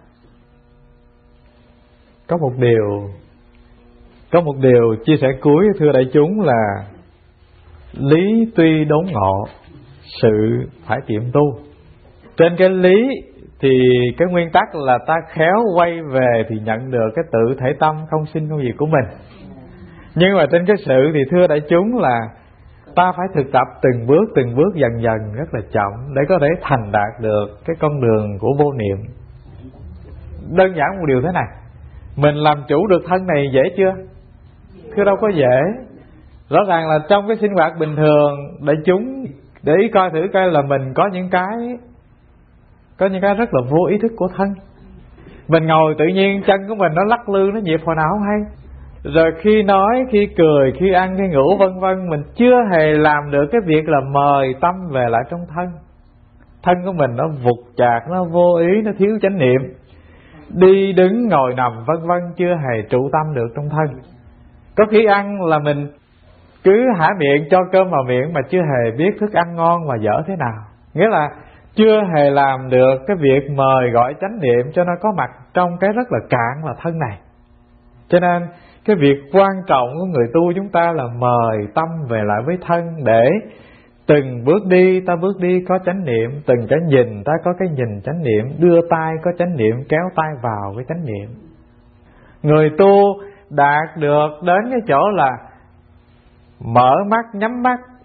Có một điều Có một điều chia sẻ cuối thưa đại chúng là lý tuy đốn ngộ, sự phải tiệm tu. Trên cái lý thì cái nguyên tắc là ta khéo quay về thì nhận được cái tự thể tâm không sinh không diệt của mình. Nhưng mà trên cái sự thì thưa đại chúng là ta phải thực tập từng bước từng bước dần dần rất là chậm để có thể thành đạt được cái con đường của vô niệm. Đơn giản một điều thế này, mình làm chủ được thân này dễ chưa? Thưa đâu có dễ. Rõ ràng là trong cái sinh hoạt bình thường, đại chúng để ý coi thử coi là mình có những cái Có những cái rất là vô ý thức của thân. Mình ngồi tự nhiên chân của mình nó lắc lư, nó nhịp hồi nào không hay. Rồi khi nói, khi cười, khi ăn, khi ngủ vân vân, mình chưa hề làm được cái việc là mời tâm về lại trong thân. Thân của mình nó vụt chạc, nó vô ý, nó thiếu chánh niệm. Đi đứng ngồi nằm vân vân chưa hề trụ tâm được trong thân. Có khi ăn là mình cứ hả miệng cho cơm vào miệng mà chưa hề biết thức ăn ngon và dở thế nào. Nghĩa là chưa hề làm được cái việc mời gọi chánh niệm cho nó có mặt trong cái rất là cạn là thân này. Cho nên cái việc quan trọng của người tu chúng ta là mời tâm về lại với thân, để từng bước đi ta bước đi có chánh niệm, từng cái nhìn ta có cái nhìn chánh niệm, đưa tay có chánh niệm, kéo tay vào với chánh niệm. Người tu đạt được đến cái chỗ là mở mắt nhắm mắt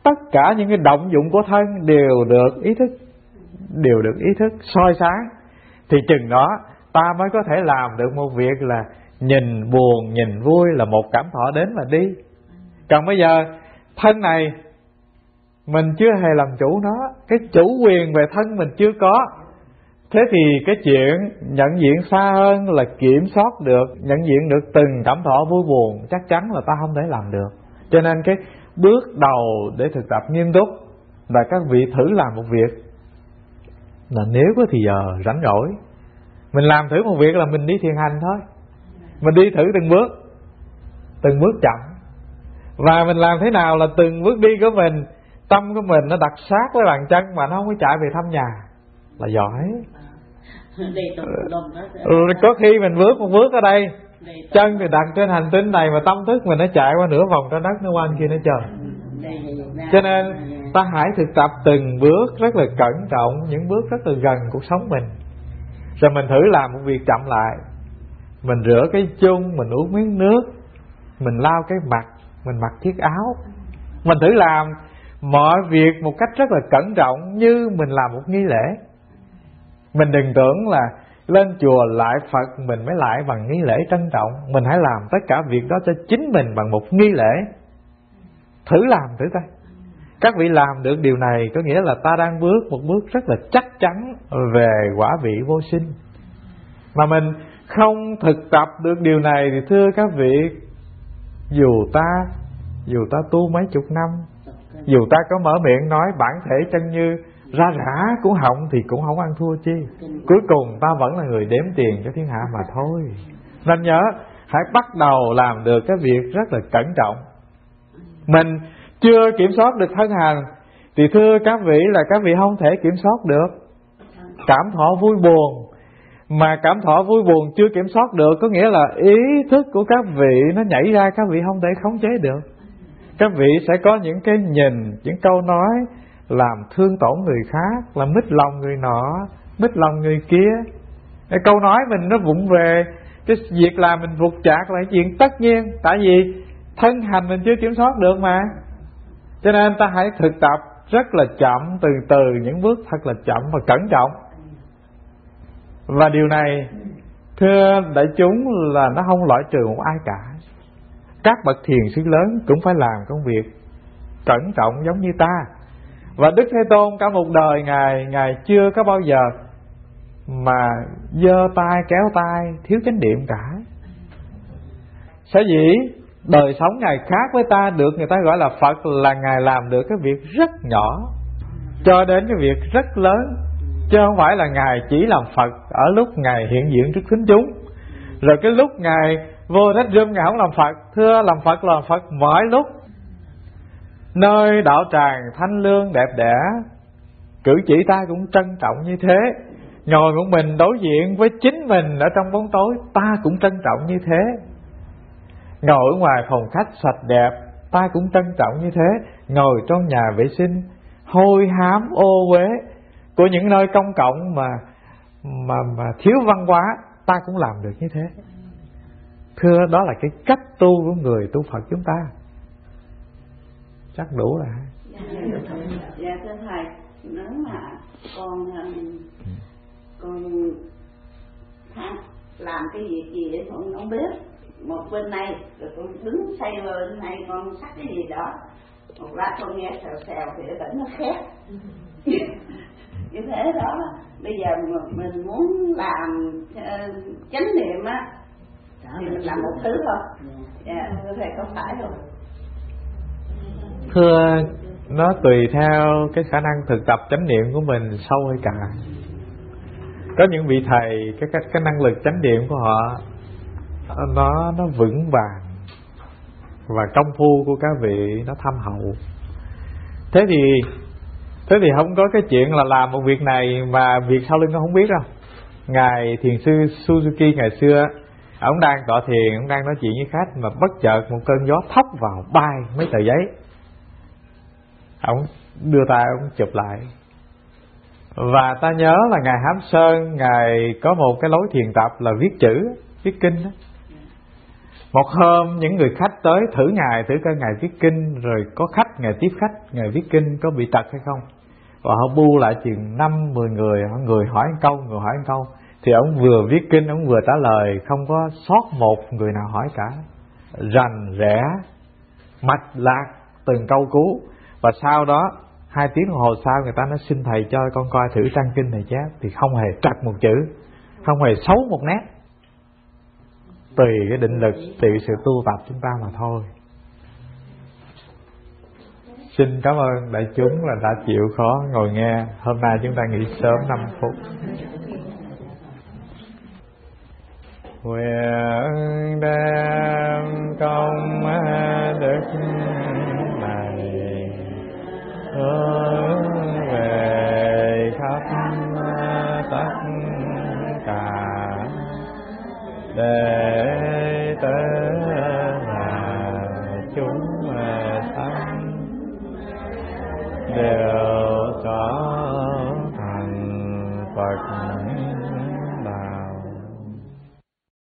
tất cả những cái động dụng của thân đều được ý thức, đều được ý thức soi sáng, thì chừng đó ta mới có thể làm được một việc là nhìn buồn, nhìn vui là một cảm thọ đến và đi. Còn bây giờ thân này mình chưa hề làm chủ nó, cái chủ quyền về thân mình chưa có. Thế thì cái chuyện nhận diện xa hơn là kiểm soát được, nhận diện được từng cảm thọ vui buồn, chắc chắn là ta không thể làm được. Cho nên cái bước đầu để thực tập nghiêm túc là các vị thử làm một việc, là nếu có thì giờ rảnh rỗi mình làm thử một việc là mình đi thiền hành thôi. Mình đi thử từng bước, từng bước chậm. Và mình làm thế nào là từng bước đi của mình, tâm của mình nó đặt sát với bàn chân mà nó không có chạy về thăm nhà là giỏi. Ừ, có khi mình bước một bước ở đây, chân thì đặt trên hành tinh này mà tâm thức mình nó chạy qua nửa vòng trái đất, nó qua kia nó chờ. Cho nên ta hãy thực tập từng bước rất là cẩn trọng, những bước rất là gần cuộc sống mình. Rồi mình thử làm một việc chậm lại. Mình rửa cái chung, mình uống miếng nước, mình lau cái mặt, mình mặc chiếc áo. Mình thử làm mọi việc một cách rất là cẩn trọng, như mình làm một nghi lễ. Mình đừng tưởng là lên chùa lại Phật mình mới lại bằng nghi lễ trân trọng. Mình hãy làm tất cả việc đó cho chính mình bằng một nghi lễ. Thử làm thử coi. Các vị làm được điều này có nghĩa là ta đang bước một bước rất là chắc chắn về quả vị vô sinh. Mà mình không thực tập được điều này thì thưa các vị, dù ta Dù ta tu mấy chục năm, dù ta có mở miệng nói bản thể chân như ra rã cuốn họng thì cũng không ăn thua chi. Cuối cùng ta vẫn là người đếm tiền cho thiên hạ mà thôi. Nên nhớ, hãy bắt đầu làm được cái việc rất là cẩn trọng. Mình chưa kiểm soát được thân hành thì thưa các vị là các vị không thể kiểm soát được cảm thọ vui buồn. Mà cảm thọ vui buồn chưa kiểm soát được có nghĩa là ý thức của các vị nó nhảy ra, các vị không thể khống chế được. Các vị sẽ có những cái nhìn, những câu nói làm thương tổn người khác, làm mít lòng người nọ, mít lòng người kia. Cái câu nói mình nó vụng về, cái việc làm mình vụt chạc là chuyện tất nhiên. Tại vì thân hành mình chưa kiểm soát được mà. Cho nên ta hãy thực tập rất là chậm, từ từ, những bước thật là chậm và cẩn trọng. Và điều này thưa đại chúng là nó không loại trừ một ai cả. Các bậc thiền sư lớn cũng phải làm công việc cẩn trọng giống như ta. Và Đức Thế Tôn cả một đời Ngài Ngài chưa có bao giờ mà giơ tay kéo tay thiếu chánh niệm cả. Sở dĩ đời sống Ngài khác với ta được người ta gọi là Phật là Ngài làm được cái việc rất nhỏ cho đến cái việc rất lớn. Chứ không phải là Ngài chỉ làm Phật ở lúc Ngài hiện diện trước thính chúng, rồi cái lúc Ngài vô đất râm Ngài không làm Phật. Thưa, làm Phật là làm Phật mọi lúc. Nơi đạo tràng thanh lương đẹp đẽ, cử chỉ ta cũng trân trọng như thế. Ngồi một mình đối diện với chính mình ở trong bóng tối, ta cũng trân trọng như thế. Ngồi ở ngoài phòng khách sạch đẹp, ta cũng trân trọng như thế. Ngồi trong nhà vệ sinh hôi hám ô uế của những nơi công cộng mà mà mà thiếu văn hóa, ta cũng làm được như thế. Thưa, đó là cái cách tu của người tu Phật chúng ta. Chắc đủ rồi. Dạ, dạ thưa thầy, nếu mà con con làm cái việc gì để con không biết, một bên này rồi con đứng xây bên này con sắc cái gì đó, một lát con nghe xèo xèo thì nó tỉnh nó khét. Như thế đó, bây giờ mình muốn làm uh, chánh niệm á thì mình làm một thứ thôi. Dạ, thưa thầy có phải không? Thưa, nó tùy theo cái khả năng thực tập chánh niệm của mình sâu hay cạn. Có những vị thầy cái cái, cái năng lực chánh niệm của họ nó nó vững vàng và công phu của các vị nó thâm hậu. Thế thì thế thì không có cái chuyện là làm một việc này mà việc sau lưng nó không biết đâu. Ngài thiền sư Suzuki ngày xưa, ông đang tọa thiền, ông đang nói chuyện với khách mà bất chợt một cơn gió thốc vào bay mấy tờ giấy. Ông đưa tay ông chụp lại. Và ta nhớ là ngài Hám Sơn, ngài có một cái lối thiền tập là viết chữ, viết kinh đó. Một hôm những người khách tới thử Ngài, thử coi Ngài viết kinh, rồi có khách Ngài tiếp khách, Ngài viết kinh có bị tật hay không. Và họ bu lại chừng năm mười người, người hỏi một câu, người hỏi một câu, thì ông vừa viết kinh, ông vừa trả lời, không có sót một người nào hỏi cả, rành rẽ, mạch lạc từng câu cú. Và sau đó hai tiếng đồng hồ sau, người ta nói xin thầy cho con coi thử trang kinh này chép, thì không hề trật một chữ, không hề xấu một nét. Tùy cái định lực, tùy sự tu tập chúng ta mà thôi. Xin cảm ơn đại chúng là đã chịu khó ngồi nghe. Hôm nay chúng ta nghỉ sớm năm phút. Nguyện đem công đức này hướng về khắp tất cả đệ tử là chúng sanh đều